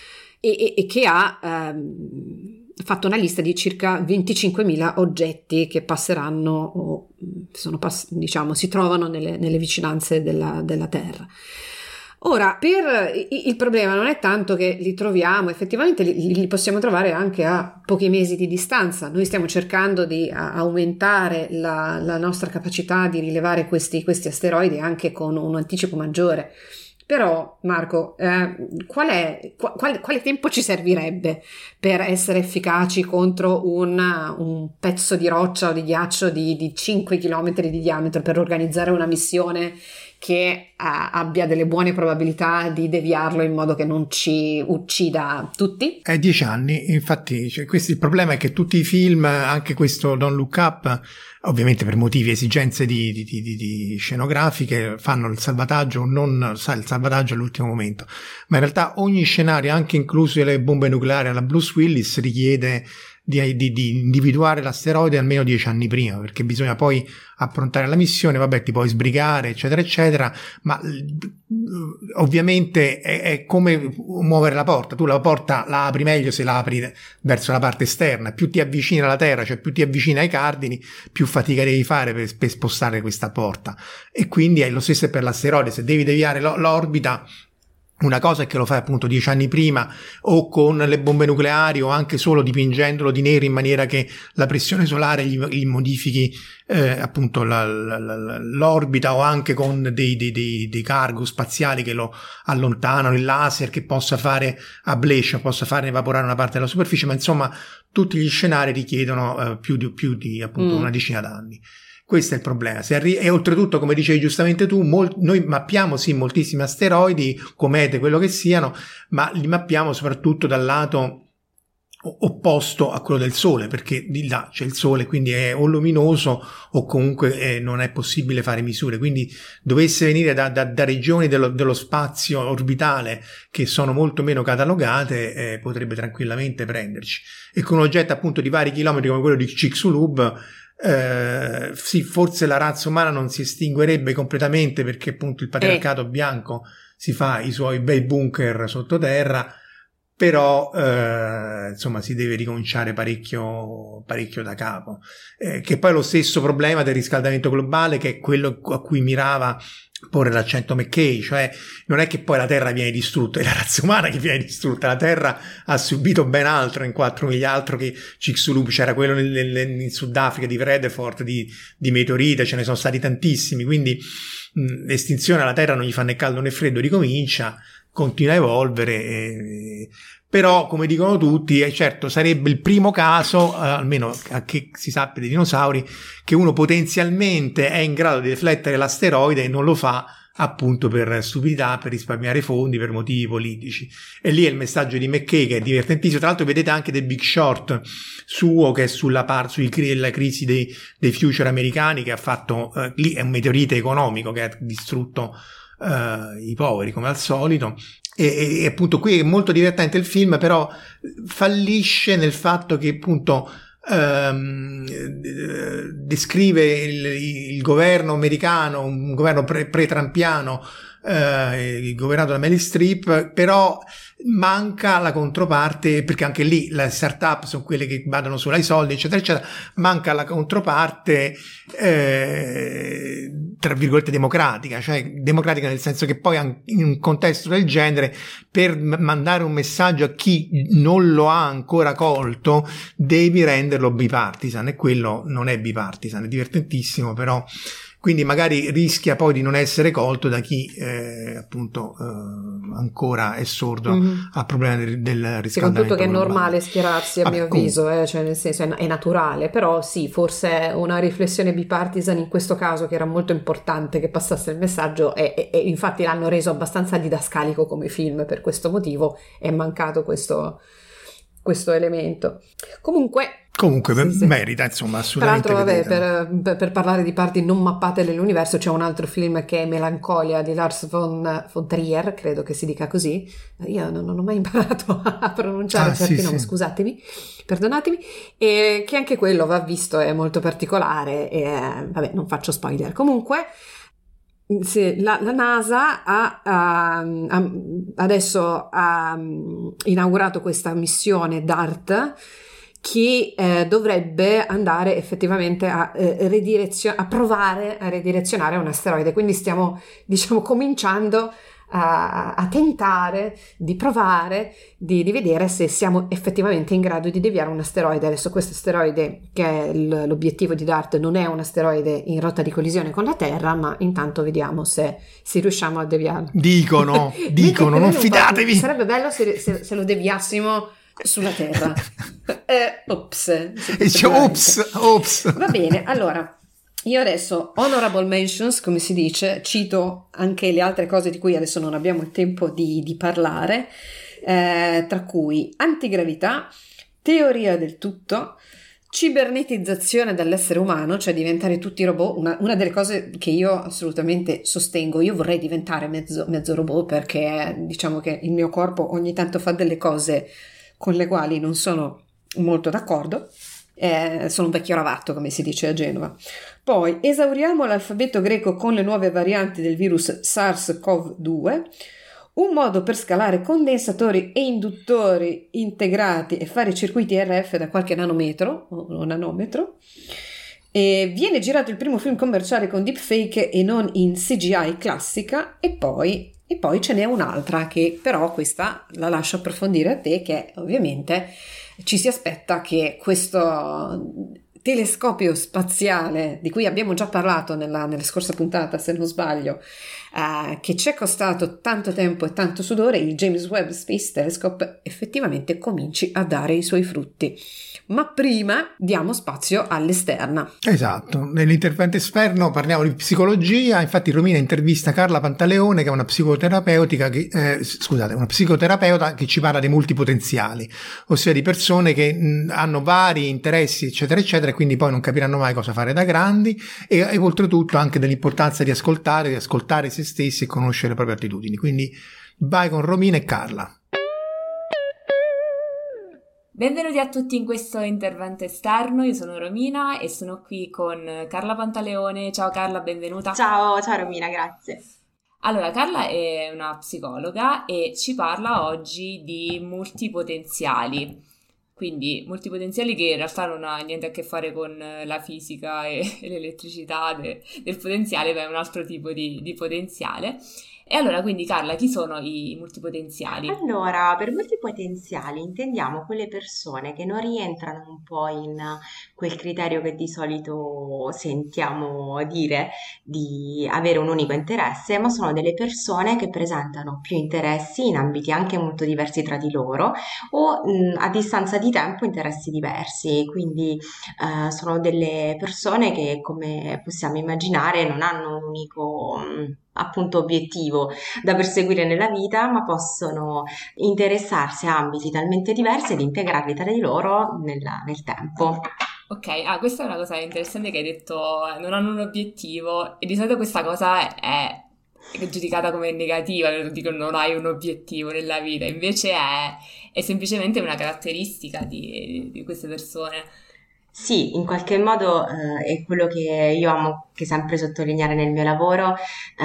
e, e che ha ehm, fatto una lista di circa venticinquemila oggetti che passeranno o sono pass- diciamo si trovano nelle, nelle vicinanze della, della Terra. Ora, per il problema non è tanto che li troviamo, effettivamente li, li possiamo trovare anche a pochi mesi di distanza. Noi stiamo cercando di a, aumentare la, la nostra capacità di rilevare questi, questi asteroidi anche con un anticipo maggiore. Però, Marco, eh, qual è, qual, quale tempo ci servirebbe per essere efficaci contro un, un pezzo di roccia o di ghiaccio di, di cinque chilometri di diametro, per organizzare una missione che eh, abbia delle buone probabilità di deviarlo in modo che non ci uccida tutti? È dieci anni, infatti, cioè, questo, il problema è che tutti i film, anche questo Don't Look Up, ovviamente per motivi, esigenze di, di, di, di scenografiche, fanno il salvataggio, non sa il salvataggio all'ultimo momento, ma in realtà ogni scenario, anche incluse le bombe nucleari alla Bruce Willis, richiede di, di, di individuare l'asteroide almeno dieci anni prima, perché bisogna poi approntare la missione, vabbè, ti puoi sbrigare, eccetera eccetera, ma ovviamente è, è come muovere la porta. Tu la porta la apri meglio se la apri verso la parte esterna, più ti avvicini alla Terra, cioè più ti avvicini ai cardini, più fatica devi fare per, per spostare questa porta. E quindi è lo stesso per l'asteroide, se devi deviare l'orbita, una cosa è che lo fai appunto dieci anni prima, o con le bombe nucleari, o anche solo dipingendolo di nero in maniera che la pressione solare gli, gli modifichi eh, appunto la, la, la, l'orbita, o anche con dei, dei, dei, dei cargo spaziali che lo allontanano, il laser che possa fare ablation, possa fare evaporare una parte della superficie, ma insomma tutti gli scenari richiedono eh, più di, più di appunto mm. una decina d'anni. Questo è il problema. Se arri- e oltretutto, come dicevi giustamente tu, mol- noi mappiamo sì moltissimi asteroidi, comete, quello che siano, ma li mappiamo soprattutto dal lato opposto a quello del Sole, perché di là c'è il Sole, quindi è o luminoso o comunque eh, non è possibile fare misure. Quindi dovesse venire da, da, da regioni dello, dello spazio orbitale che sono molto meno catalogate, eh, potrebbe tranquillamente prenderci. E con un oggetto appunto di vari chilometri come quello di Chicxulub, Uh, sì, forse la razza umana non si estinguerebbe completamente, perché appunto il patriarcato eh. bianco si fa i suoi bei bunker sottoterra, però uh, insomma si deve ricominciare parecchio parecchio da capo, eh, che poi è lo stesso problema del riscaldamento globale, che è quello a cui mirava porre l'accento McKay, cioè non è che poi la Terra viene distrutta, è la razza umana che viene distrutta. La Terra ha subito ben altro in quattro miglia, altro che Chicxulub. C'era quello nel, nel, in Sudafrica di Vredefort di, di meteorite, ce ne sono stati tantissimi, quindi mh, l'estinzione alla Terra non gli fa né caldo né freddo, ricomincia, continua a evolvere, eh, però come dicono tutti, eh, certo sarebbe il primo caso, eh, almeno a che si sappia dei dinosauri, che uno potenzialmente è in grado di deflettere l'asteroide e non lo fa appunto per stupidità, per risparmiare fondi, per motivi politici. E lì è il messaggio di McKay che è divertentissimo. Tra l'altro vedete anche The Big Short suo, che è sulla par sulla crisi dei, dei future americani, che ha fatto, eh, lì è un meteorite economico che ha distrutto eh, i poveri come al solito. E, e appunto qui è molto divertente il film, però fallisce nel fatto che appunto Um, descrive il, il governo americano, un governo pre, pre-trampiano, uh, governato da Meryl Streep, però manca la controparte, perché anche lì le start-up sono quelle che badano solo ai soldi, eccetera, eccetera, manca la controparte, eh, tra virgolette, democratica, cioè democratica nel senso che poi in un contesto del genere, per mandare un messaggio a chi non lo ha ancora colto, devi renderlo bipartisan, e quello non è bipartisan, è divertentissimo, però quindi magari rischia poi di non essere colto da chi eh, appunto eh, ancora è sordo mm-hmm. al problema del, del riscaldamento. Soprattutto che è globale. normale schierarsi, a Vabbè, mio avviso, eh, cioè nel senso è, è naturale, però sì, forse una riflessione bipartisan in questo caso, che era molto importante che passasse il messaggio, e, e, e infatti l'hanno reso abbastanza didascalico come film, per questo motivo è mancato questo, questo elemento. Comunque Comunque sì, sì. merita, insomma, assolutamente. Tra l'altro, vabbè, per, per, per parlare di parti non mappate nell'universo, c'è un altro film che è Melancolia di Lars von, von Trier, credo che si dica così. Io non, non ho mai imparato a pronunciare ah, certi sì, nomi, sì. scusatemi, perdonatemi, e che anche quello va visto, è molto particolare, e vabbè, non faccio spoiler. Comunque sì, la, la NASA ha, ha, ha adesso ha inaugurato questa missione DART, che eh, dovrebbe andare effettivamente a, eh, redirezione, a provare a ridirezionare un asteroide. Quindi stiamo, diciamo, cominciando a, a tentare di provare di, di vedere se siamo effettivamente in grado di deviare un asteroide. Adesso questo asteroide, che è l, l'obiettivo di DART, non è un asteroide in rotta di collisione con la Terra, ma intanto vediamo se, se riusciamo a deviarlo. Dicono, dicono, non fidatevi! Sarebbe bello se, se, se lo deviassimo sulla Terra. eh, ops. Dice, ops, ops. Va bene, allora, io adesso, honorable mentions, come si dice, cito anche le altre cose di cui adesso non abbiamo il tempo di, di parlare, eh, tra cui antigravità, teoria del tutto, cibernetizzazione dell'essere umano, cioè diventare tutti robot. Una, una delle cose che io assolutamente sostengo, io vorrei diventare mezzo, mezzo robot, perché diciamo che il mio corpo ogni tanto fa delle cose con le quali non sono molto d'accordo, eh, sono un vecchio ravatto, come si dice a Genova. Poi esauriamo l'alfabeto greco con le nuove varianti del virus SARS-CoV due, un modo per scalare condensatori e induttori integrati e fare circuiti R F da qualche nanometro o nanometro. E viene girato il primo film commerciale con deepfake e non in C G I classica, e poi E poi ce n'è un'altra che però questa la lascio approfondire a te, che ovviamente ci si aspetta che questo telescopio spaziale, di cui abbiamo già parlato nella, nella scorsa puntata se non sbaglio, eh, che ci è costato tanto tempo e tanto sudore, il James Webb Space Telescope, effettivamente cominci a dare i suoi frutti. Ma prima diamo spazio all'esterna. Esatto, nell'intervento esterno parliamo di psicologia. Infatti Romina intervista Carla Pantaleone, che è una psicoterapeutica che, eh, scusate, una psicoterapeuta che ci parla dei multipotenziali, ossia di persone che mh, hanno vari interessi, eccetera eccetera, e quindi poi non capiranno mai cosa fare da grandi, e, e oltretutto anche dell'importanza di ascoltare, di ascoltare se stessi e conoscere le proprie attitudini. Quindi vai con Romina e Carla. Benvenuti a tutti in questo intervento esterno, io sono Romina e sono qui con Carla Pantaleone. Ciao Carla, benvenuta. Ciao, ciao Romina, grazie. Allora, Carla è una psicologa e ci parla oggi di multipotenziali, quindi multipotenziali che in realtà non ha niente a che fare con la fisica e, e l'elettricità de, del potenziale, ma è un altro tipo di, di potenziale. E allora, quindi Carla, chi sono i multipotenziali? Allora, per multipotenziali intendiamo quelle persone che non rientrano un po' in quel criterio che di solito sentiamo dire di avere un unico interesse, ma sono delle persone che presentano più interessi in ambiti anche molto diversi tra di loro o mh, a distanza di tempo interessi diversi. Quindi eh, sono delle persone che, come possiamo immaginare, non hanno un unico mh, appunto obiettivo da perseguire nella vita, ma possono interessarsi a ambiti talmente diversi ed integrarli tra di loro nella- nel tempo. Ok, ah, questa è una cosa interessante che hai detto, eh, non hanno un obiettivo e di solito questa cosa è è giudicata come negativa, dico non hai un obiettivo nella vita, invece è, è semplicemente una caratteristica di, di queste persone. Sì, in qualche modo eh, è quello che io amo che sempre sottolineare nel mio lavoro,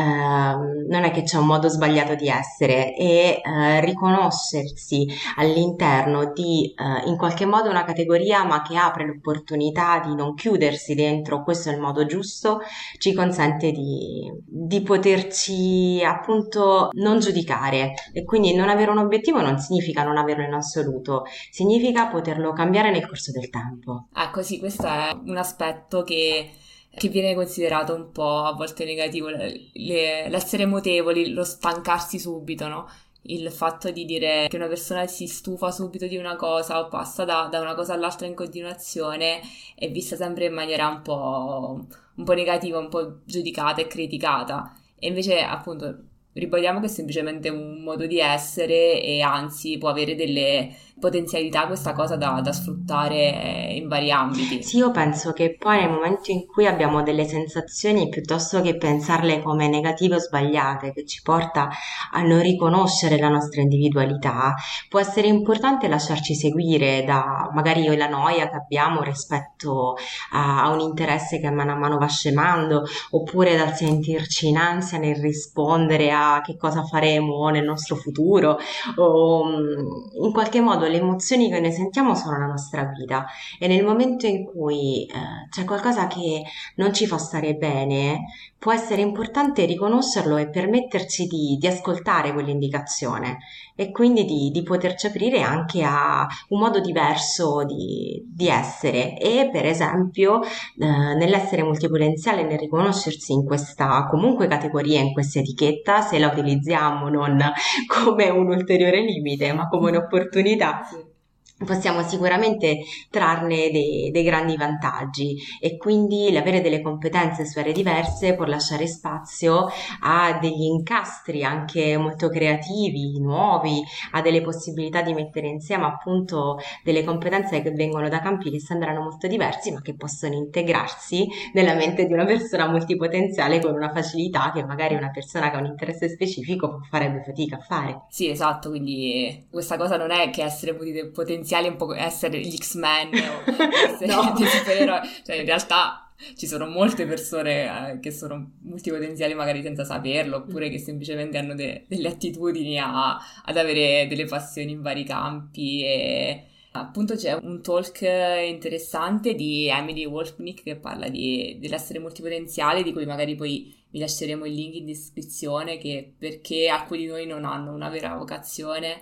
ehm, non è che c'è un modo sbagliato di essere e eh, riconoscersi all'interno di eh, in qualche modo una categoria ma che apre l'opportunità di non chiudersi dentro, questo è il modo giusto, ci consente di, di poterci appunto non giudicare e quindi non avere un obiettivo non significa non averlo in assoluto, significa poterlo cambiare nel corso del tempo. Ecco, sì, questo è un aspetto che, che viene considerato un po' a volte negativo, le- le- l'essere mutevoli, lo stancarsi subito, no? Il fatto di dire che una persona si stufa subito di una cosa o passa da, da una cosa all'altra in continuazione è vista sempre in maniera un po', un po' negativa, un po' giudicata e criticata. E invece, appunto, ribadiamo che è semplicemente un modo di essere e anzi può avere delle potenzialità questa cosa da, da sfruttare in vari ambiti. Sì, io penso che poi nel momento in cui abbiamo delle sensazioni, piuttosto che pensarle come negative o sbagliate, che ci porta a non riconoscere la nostra individualità, può essere importante lasciarci seguire da magari io e la noia che abbiamo rispetto a, a un interesse che mano a mano va scemando, oppure dal sentirci in ansia nel rispondere a che cosa faremo nel nostro futuro, o mm, in qualche modo le emozioni che noi sentiamo sono la nostra vita e nel momento in cui eh, c'è qualcosa che non ci fa stare bene, può essere importante riconoscerlo e permetterci di, di ascoltare quell'indicazione e quindi di, di poterci aprire anche a un modo diverso di, di essere e per esempio eh, nell'essere multipotenziale, nel riconoscersi in questa comunque categoria, in questa etichetta, se la utilizziamo non come un ulteriore limite ma come un'opportunità, possiamo sicuramente trarne dei, dei grandi vantaggi e quindi l'avere delle competenze su aree diverse può lasciare spazio a degli incastri anche molto creativi, nuovi, a delle possibilità di mettere insieme appunto delle competenze che vengono da campi che sembrano molto diversi ma che possono integrarsi nella mente di una persona multipotenziale con una facilità che magari una persona che ha un interesse specifico farebbe fatica a fare. Sì, esatto, quindi questa cosa non è che essere potenziali è un po' essere gli X-Men o essere No. dei supereroi, cioè in realtà ci sono molte persone eh, che sono multipotenziali magari senza saperlo, oppure che semplicemente hanno de- delle attitudini a- ad avere delle passioni in vari campi e appunto c'è un talk interessante di Emily Wolfnick che parla di, dell'essere multipotenziale, di cui magari poi vi lasceremo il link in descrizione, che perché alcuni di noi non hanno una vera vocazione.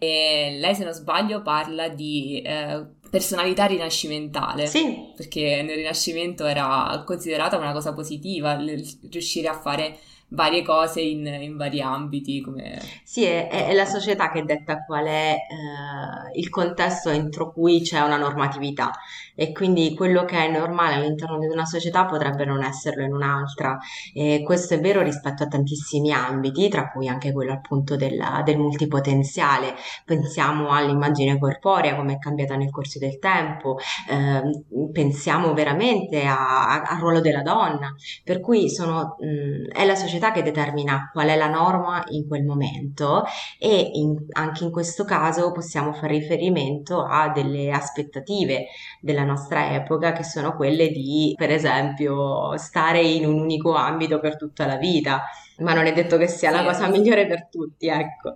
E lei, se non sbaglio, parla di eh, personalità rinascimentale, Sì. perché nel Rinascimento era considerata una cosa positiva l- riuscire a fare varie cose in, in vari ambiti. Come... Sì, è, è la società che detta qual è eh, il contesto entro cui c'è una normatività e quindi quello che è normale all'interno di una società potrebbe non esserlo in un'altra e questo è vero rispetto a tantissimi ambiti, tra cui anche quello appunto della- del multipotenziale. Pensiamo all'immagine corporea, come è cambiata nel corso del tempo, ehm, pensiamo veramente a- a- al ruolo della donna, per cui sono, mh, è la società che determina qual è la norma in quel momento e in- anche in questo caso possiamo fare riferimento a delle aspettative della nostra epoca che sono quelle di, per esempio, stare in un unico ambito per tutta la vita, ma non è detto che sia Sì, la cosa eh. migliore per tutti, ecco.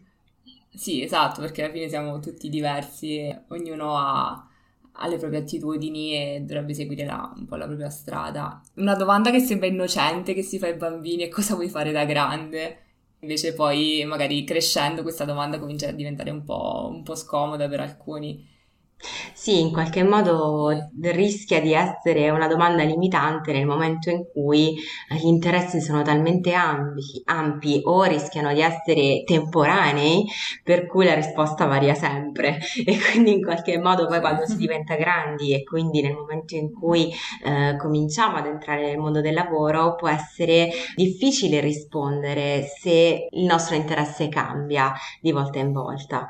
Sì, esatto, perché alla fine siamo tutti diversi e ognuno ha, ha le proprie attitudini e dovrebbe seguire la- un po' la propria strada. Una domanda che sembra innocente, che si fa ai bambini, è cosa vuoi fare da grande? Invece poi magari crescendo questa domanda comincia a diventare un po', un po' scomoda per alcuni. Sì, in qualche modo rischia di essere una domanda limitante nel momento in cui eh, gli interessi sono talmente ampi, ampi o rischiano di essere temporanei, per cui la risposta varia sempre. E quindi in qualche modo poi quando si diventa grandi e quindi nel momento in cui eh, cominciamo ad entrare nel mondo del lavoro, può essere difficile rispondere se il nostro interesse cambia di volta in volta.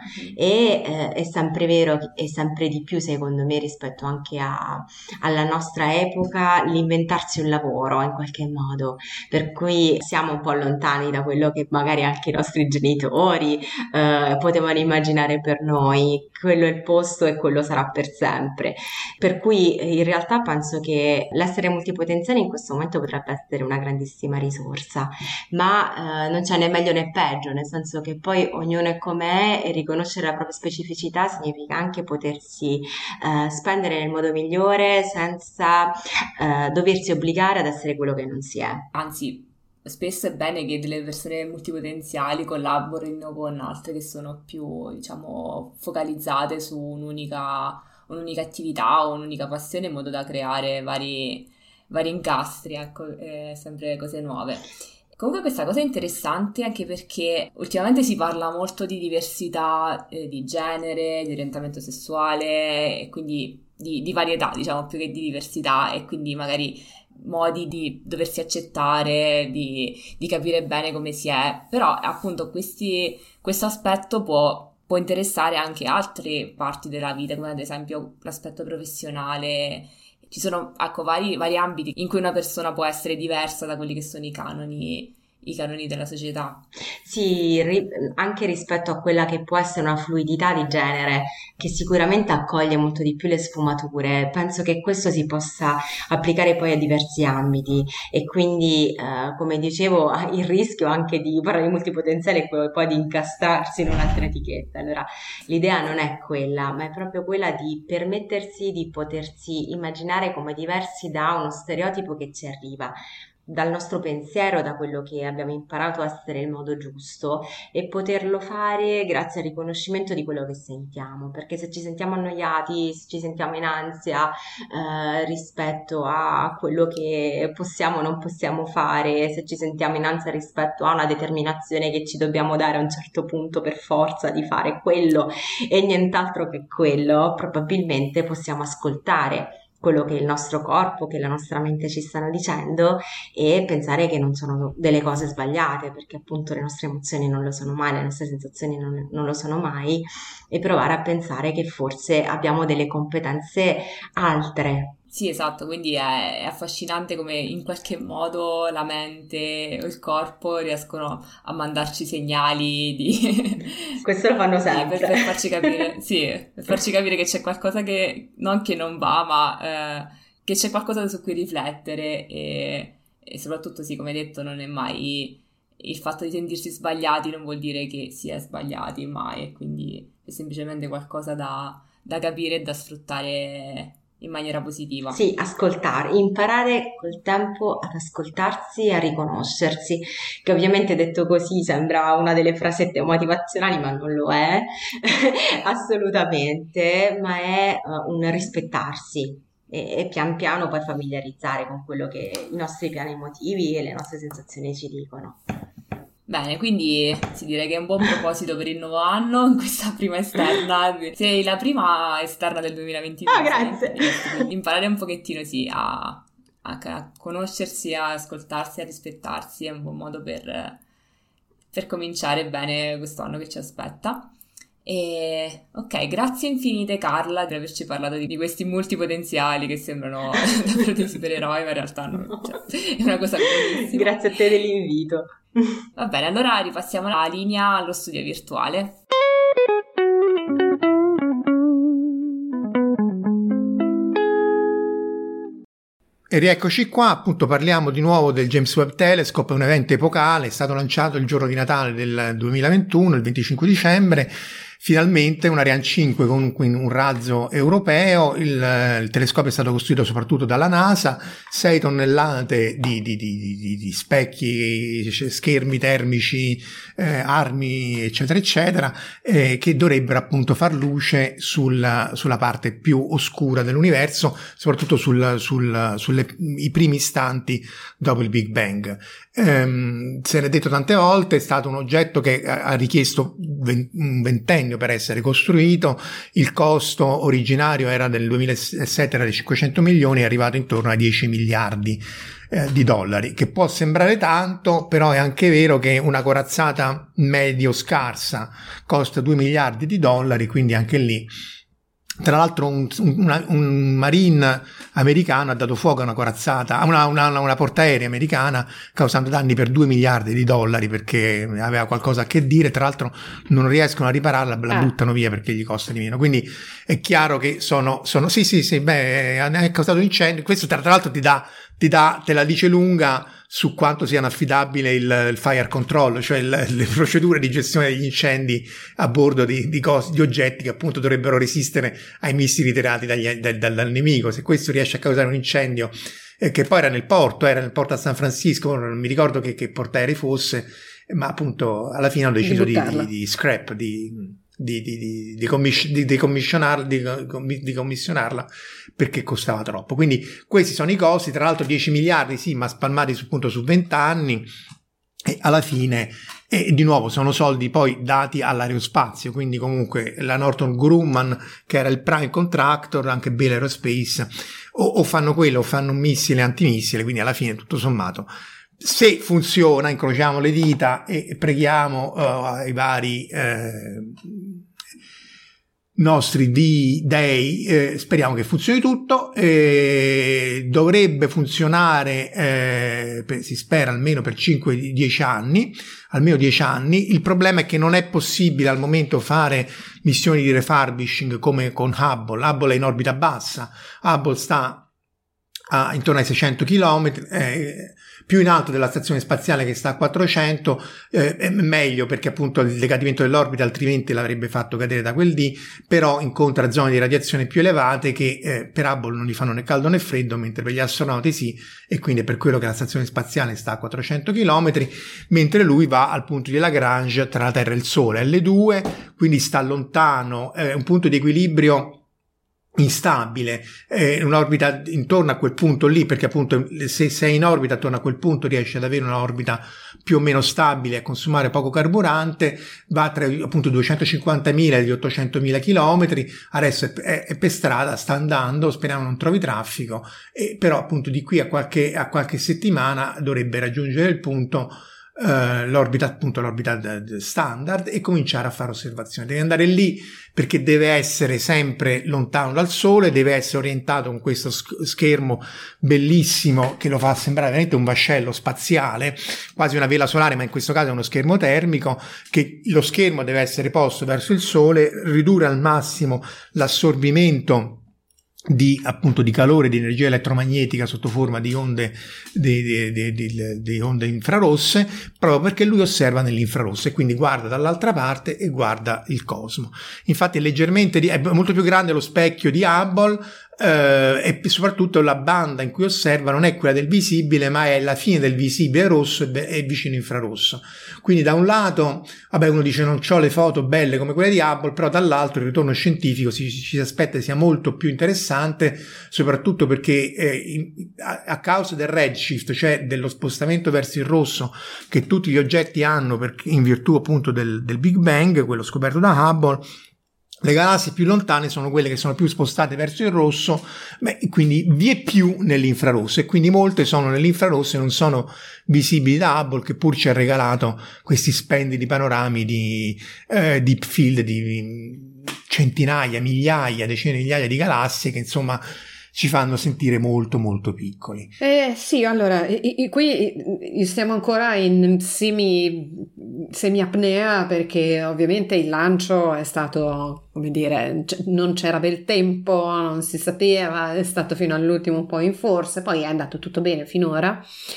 E eh, è sempre vero, è sempre di più secondo me rispetto anche a, alla nostra epoca, l'inventarsi un lavoro in qualche modo, per cui siamo un po' lontani da quello che magari anche i nostri genitori eh, potevano immaginare per noi. Quello è il posto e quello sarà per sempre, per cui in realtà penso che l'essere multipotenziali in questo momento potrebbe essere una grandissima risorsa, ma eh, non c'è né meglio né peggio, nel senso che poi ognuno è com'è e riconoscere la propria specificità significa anche potersi eh, spendere nel modo migliore senza eh, doversi obbligare ad essere quello che non si è. Anzi, spesso è bene che delle persone multipotenziali collaborino con altre che sono più, diciamo, focalizzate su un'unica, un'unica attività o un'unica passione, in modo da creare vari, vari incastri, ecco, eh, sempre cose nuove. Comunque questa cosa è interessante anche perché ultimamente si parla molto di diversità eh, di genere, di orientamento sessuale e quindi di, di varietà, diciamo, più che di diversità, e quindi magari modi di doversi accettare, di, di capire bene come si è, però appunto questi, questo aspetto può, può interessare anche altre parti della vita, come ad esempio l'aspetto professionale. Ci sono, ecco, vari, vari ambiti in cui una persona può essere diversa da quelli che sono i canoni, i canoni della società. Sì, ri- anche rispetto a quella che può essere una fluidità di genere, che sicuramente accoglie molto di più le sfumature. Penso che questo si possa applicare poi a diversi ambiti e quindi, eh, come dicevo, il rischio anche di parlare di multipotenziale è quello poi di incastrarsi in un'altra etichetta. Allora, l'idea non è quella, ma è proprio quella di permettersi di potersi immaginare come diversi da uno stereotipo che ci arriva dal nostro pensiero, da quello che abbiamo imparato a essere il modo giusto, e poterlo fare grazie al riconoscimento di quello che sentiamo, perché se ci sentiamo annoiati, se ci sentiamo in ansia eh, rispetto a quello che possiamo o non possiamo fare, se ci sentiamo in ansia rispetto a una determinazione che ci dobbiamo dare a un certo punto per forza di fare quello e nient'altro che quello, probabilmente possiamo ascoltare quello che il nostro corpo, che la nostra mente ci stanno dicendo e pensare che non sono delle cose sbagliate, perché appunto le nostre emozioni non lo sono mai, le nostre sensazioni non, non lo sono mai, e provare a pensare che forse abbiamo delle competenze altre. Sì, esatto, quindi è, è affascinante come in qualche modo la mente o il corpo riescono a mandarci segnali di... Questo lo fanno sempre. Sì, per, per farci capire, sì, per farci capire che c'è qualcosa che non che non va, ma eh, che c'è qualcosa su cui riflettere e, e soprattutto, sì, come hai detto, non è mai il fatto di sentirsi sbagliati non vuol dire che si è sbagliati mai, e quindi è semplicemente qualcosa da, da capire e da sfruttare in maniera positiva. Sì, ascoltare, imparare col tempo ad ascoltarsi e a riconoscersi, che ovviamente detto così sembra una delle frasette motivazionali, ma non lo è assolutamente, ma è uh, un rispettarsi e, e pian piano poi familiarizzare con quello che i nostri piani emotivi e le nostre sensazioni ci dicono. Bene, quindi si direi che è un buon proposito per il nuovo anno, in questa prima esterna. Sei la prima esterna del duemilaventidue. Ah, grazie! Quindi imparare un pochettino, sì, a, a, a conoscersi, a ascoltarsi, a rispettarsi è un buon modo per, per cominciare bene questo anno che ci aspetta. E ok, grazie infinite Carla per averci parlato di, di questi multipotenziali che sembrano davvero dei supereroi, ma in realtà no, cioè, è una cosa bellissima. Grazie a te dell'invito. Va bene, allora ripassiamo la linea allo studio virtuale. E rieccoci qua, appunto parliamo di nuovo del James Webb Telescope, un evento epocale, è stato lanciato il giorno di Natale del duemilaventuno, il venticinque dicembre, finalmente un Ariane cinque con un razzo europeo, il, il telescopio è stato costruito soprattutto dalla NASA, sei tonnellate di, di, di, di, di specchi, schermi termici, eh, armi eccetera eccetera, eh, che dovrebbero appunto far luce sulla, sulla parte più oscura dell'universo, soprattutto sul, sul, sulle i primi istanti dopo il Big Bang. Um, se ne è detto tante volte, è stato un oggetto che ha richiesto un ventennio per essere costruito, il costo originario era del duemilasette, era di cinquecento milioni, è arrivato intorno ai dieci miliardi eh, di dollari, che può sembrare tanto, però è anche vero che una corazzata medio scarsa costa due miliardi di dollari, quindi anche lì. Tra l'altro un, un, un marine americano ha dato fuoco a una corazzata, a una, una, una portaerei americana, causando danni per due miliardi di dollari perché aveva qualcosa a che dire. Tra l'altro non riescono a ripararla, la buttano via perché gli costa di meno. Quindi è chiaro che sono, sono sì sì sì, beh, ha causato incendio. Questo tra, tra l'altro ti dà, ti dà, te la dice lunga su quanto siano affidabile il, il fire control, cioè il, le procedure di gestione degli incendi a bordo di, di, cose, di oggetti che appunto dovrebbero resistere ai missili tirati dagli, dal, dal nemico. Se questo riesce a causare un incendio, eh, che poi era nel porto, era nel porto a San Francisco, non mi ricordo che, che portaerei fosse, ma appunto alla fine hanno deciso di, di, di scrap, di... di, di, di, di, commiss- di, di, commissionar- di, di commissionarla perché costava troppo. Quindi questi sono i costi, tra l'altro dieci miliardi sì, ma spalmati su, appunto su venti anni, e alla fine e di nuovo sono soldi poi dati all'aerospazio, quindi comunque la Northrop Grumman, che era il prime contractor, anche Bell Aerospace, o, o fanno quello o fanno un missile antimissile, quindi alla fine tutto sommato, se funziona, incrociamo le dita e preghiamo uh, ai vari eh, nostri di dei, eh, speriamo che funzioni tutto. Eh, dovrebbe funzionare, eh, per, si spera almeno per cinque dieci anni, almeno dieci anni. Il problema è che non è possibile al momento fare missioni di refurbishing come con Hubble. Hubble è in orbita bassa, Hubble sta a, intorno ai seicento chilometri, eh, più in alto della stazione spaziale che sta a quattrocento, eh, è meglio perché appunto il decadimento dell'orbita altrimenti l'avrebbe fatto cadere da quel D, però incontra zone di radiazione più elevate che eh, per Hubble non gli fanno né caldo né freddo, mentre per gli astronauti sì, e quindi è per quello che la stazione spaziale sta a quattrocento chilometri, mentre lui va al punto di Lagrange tra la Terra e il Sole, L due, quindi sta lontano, è un punto di equilibrio instabile, eh, un'orbita intorno a quel punto lì, perché appunto se sei in orbita attorno a quel punto riesci ad avere un'orbita più o meno stabile, a consumare poco carburante, va tra appunto duecentocinquantamila e gli ottocentomila chilometri, adesso è, è, è per strada, sta andando, speriamo non trovi traffico, e però appunto di qui a qualche, a qualche settimana dovrebbe raggiungere il punto, Uh, l'orbita appunto l'orbita standard, e cominciare a fare osservazioni. Deve andare lì perché deve essere sempre lontano dal Sole, deve essere orientato con questo schermo bellissimo che lo fa sembrare veramente un vascello spaziale, quasi una vela solare, ma in questo caso è uno schermo termico, che lo schermo deve essere posto verso il Sole, ridurre al massimo l'assorbimento di appunto di calore, di energia elettromagnetica sotto forma di onde di, di, di, di, di onde infrarosse, proprio perché lui osserva nell'infrarosso e quindi guarda dall'altra parte e guarda il cosmo. Infatti è leggermente è molto più grande lo specchio di Hubble, eh, e soprattutto la banda in cui osserva non è quella del visibile, ma è la fine del visibile rosso e, e vicino infrarosso. Quindi da un lato, vabbè, uno dice non c'ho le foto belle come quelle di Hubble, però dall'altro il ritorno scientifico si, ci si aspetta sia molto più interessante, soprattutto perché eh, in, a, a causa del redshift, cioè dello spostamento verso il rosso che tutti gli oggetti hanno per, in virtù appunto del, del Big Bang, quello scoperto da Hubble, le galassie più lontane sono quelle che sono più spostate verso il rosso, beh, quindi vi è più nell'infrarosso, e quindi molte sono nell'infrarosso e non sono visibili da Hubble, che pur ci ha regalato questi splendidi panorami di eh, deep field di centinaia, migliaia, decine di migliaia di galassie che insomma ci fanno sentire molto molto piccoli. Eh sì, allora, i, i, qui stiamo ancora in semi, semi apnea, perché ovviamente il lancio è stato, come dire, non c'era bel tempo, non si sapeva, è stato fino all'ultimo un po' in forse, poi è andato tutto bene finora.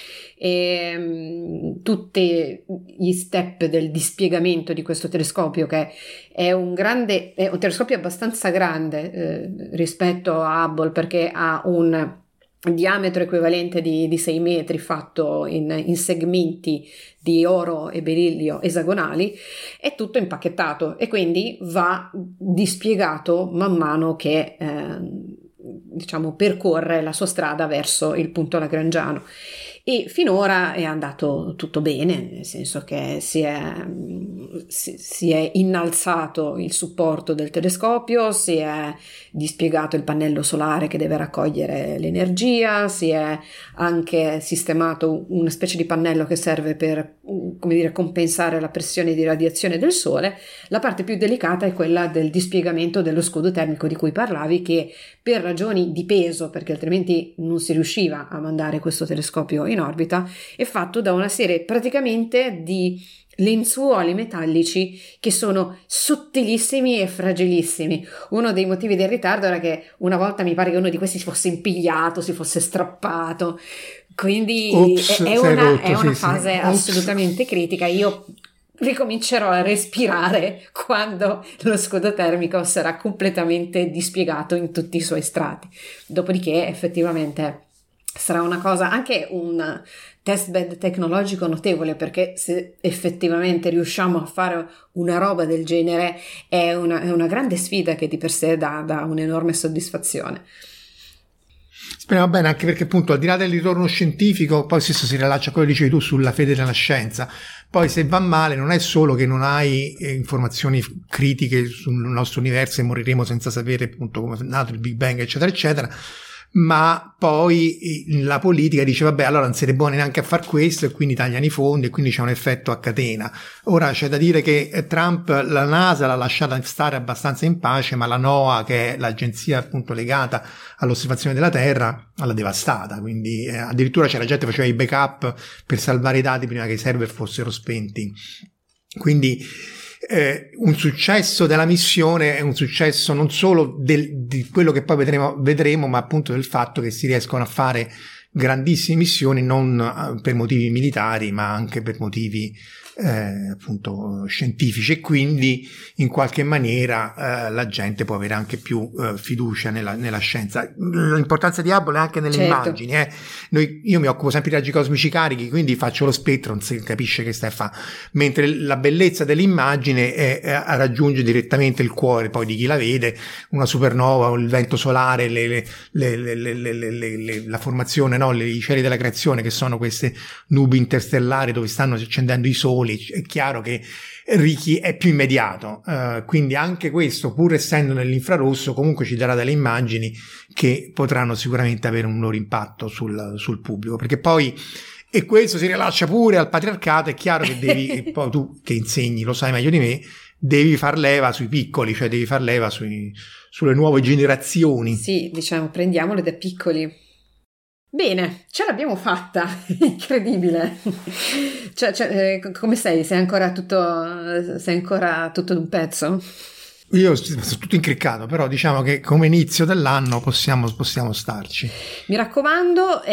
e um, tutti gli step del dispiegamento di questo telescopio, che è un grande, è un telescopio abbastanza grande eh, rispetto a Hubble, perché ha un diametro equivalente di, di sei metri fatto in, in segmenti di oro e berillio esagonali, è tutto impacchettato e quindi va dispiegato man mano che eh, diciamo percorre la sua strada verso il punto lagrangiano. E finora è andato tutto bene, nel senso che si è, si, si è innalzato il supporto del telescopio, si è dispiegato il pannello solare che deve raccogliere l'energia, si è anche sistemato una specie di pannello che serve per, come dire, compensare la pressione di radiazione del Sole. La parte più delicata è quella del dispiegamento dello scudo termico di cui parlavi, che per ragioni di peso, perché altrimenti non si riusciva a mandare questo telescopio in orbita, è fatto da una serie praticamente di lenzuoli metallici che sono sottilissimi e fragilissimi. Uno dei motivi del ritardo era che una volta mi pare che uno di questi si fosse impigliato, si fosse strappato, quindi Ops, è, è una, rotto, è una sì, fase sì. assolutamente critica. Io ricomincerò a respirare quando lo scudo termico sarà completamente dispiegato in tutti i suoi strati. Dopodiché effettivamente sarà una cosa, anche un testbed tecnologico notevole, perché se effettivamente riusciamo a fare una roba del genere è una, è una grande sfida che di per sé dà, dà un'enorme soddisfazione. Speriamo bene, anche perché appunto al di là del ritorno scientifico poi stesso si rilascia quello che dicevi tu sulla fede nella scienza. Poi se va male non è solo che non hai eh, informazioni critiche sul nostro universo e moriremo senza sapere appunto come è nato il Big Bang eccetera eccetera, ma poi la politica dice vabbè, allora non siete buoni neanche a far questo, e quindi tagliano i fondi e quindi c'è un effetto a catena. Ora c'è da dire che Trump la NASA l'ha lasciata stare abbastanza in pace, ma la NOAA, che è l'agenzia appunto legata all'osservazione della Terra, l'ha devastata, quindi eh, addirittura c'era gente che faceva i backup per salvare i dati prima che i server fossero spenti. Quindi Eh, un successo della missione è un successo non solo del, di quello che poi vedremo, vedremo, ma appunto del fatto che si riescono a fare grandissime missioni non uh, per motivi militari, ma anche per motivi eh, appunto scientifici, e quindi in qualche maniera eh, la gente può avere anche più eh, fiducia nella, nella scienza. L'importanza di Hubble è anche nelle certo. immagini. Eh. Noi, io mi occupo sempre di raggi cosmici carichi, quindi faccio lo spettro, non si capisce che stai a fare, mentre la bellezza dell'immagine è, è, raggiunge direttamente il cuore poi di chi la vede. Una supernova, il vento solare, le, le, le, le, le, le, le, le, la formazione, no? Le, i cieli della creazione, che sono queste nubi interstellari dove stanno accendendo i soli. È chiaro che Ricky è più immediato, uh, quindi anche questo, pur essendo nell'infrarosso, comunque ci darà delle immagini che potranno sicuramente avere un loro impatto sul, sul pubblico, perché poi, e questo si rilascia pure al patriarcato, è chiaro che devi, e poi tu che insegni lo sai meglio di me, devi far leva sui piccoli, cioè devi far leva sui, sulle nuove generazioni. Sì, diciamo, prendiamole da piccoli. Bene, ce l'abbiamo fatta, incredibile. Cioè, cioè, eh, come sei? Sei ancora tutto, sei ancora tutto d'un pezzo? Io sono tutto incriccato, però diciamo che come inizio dell'anno possiamo, possiamo starci. Mi raccomando,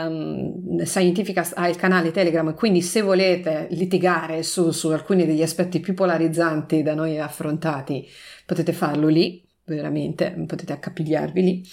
eh, Scientificast ha il canale Telegram, quindi se volete litigare su, su alcuni degli aspetti più polarizzanti da noi affrontati, potete farlo lì, veramente, potete accapigliarvi lì.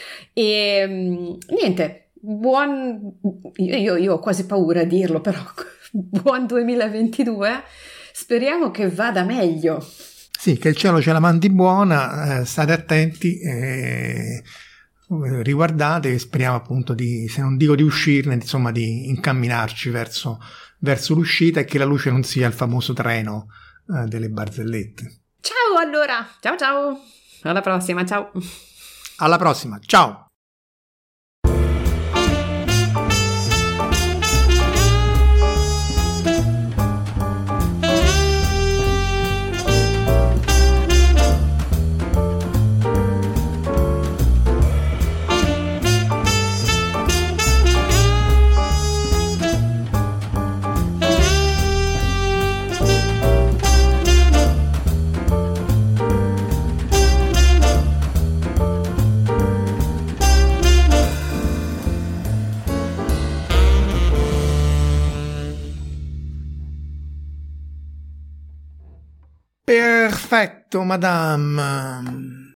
E niente. Buon, io, io ho quasi paura a dirlo, però buon duemilaventidue, speriamo che vada meglio. Sì, che il cielo ce la mandi buona, eh, state attenti, eh, riguardate, speriamo appunto di, se non dico di uscirne, insomma di incamminarci verso, verso l'uscita, e che la luce non sia il famoso treno eh, delle barzellette. Ciao allora, ciao ciao, alla prossima, ciao. Alla prossima, ciao. Perfetto, madame.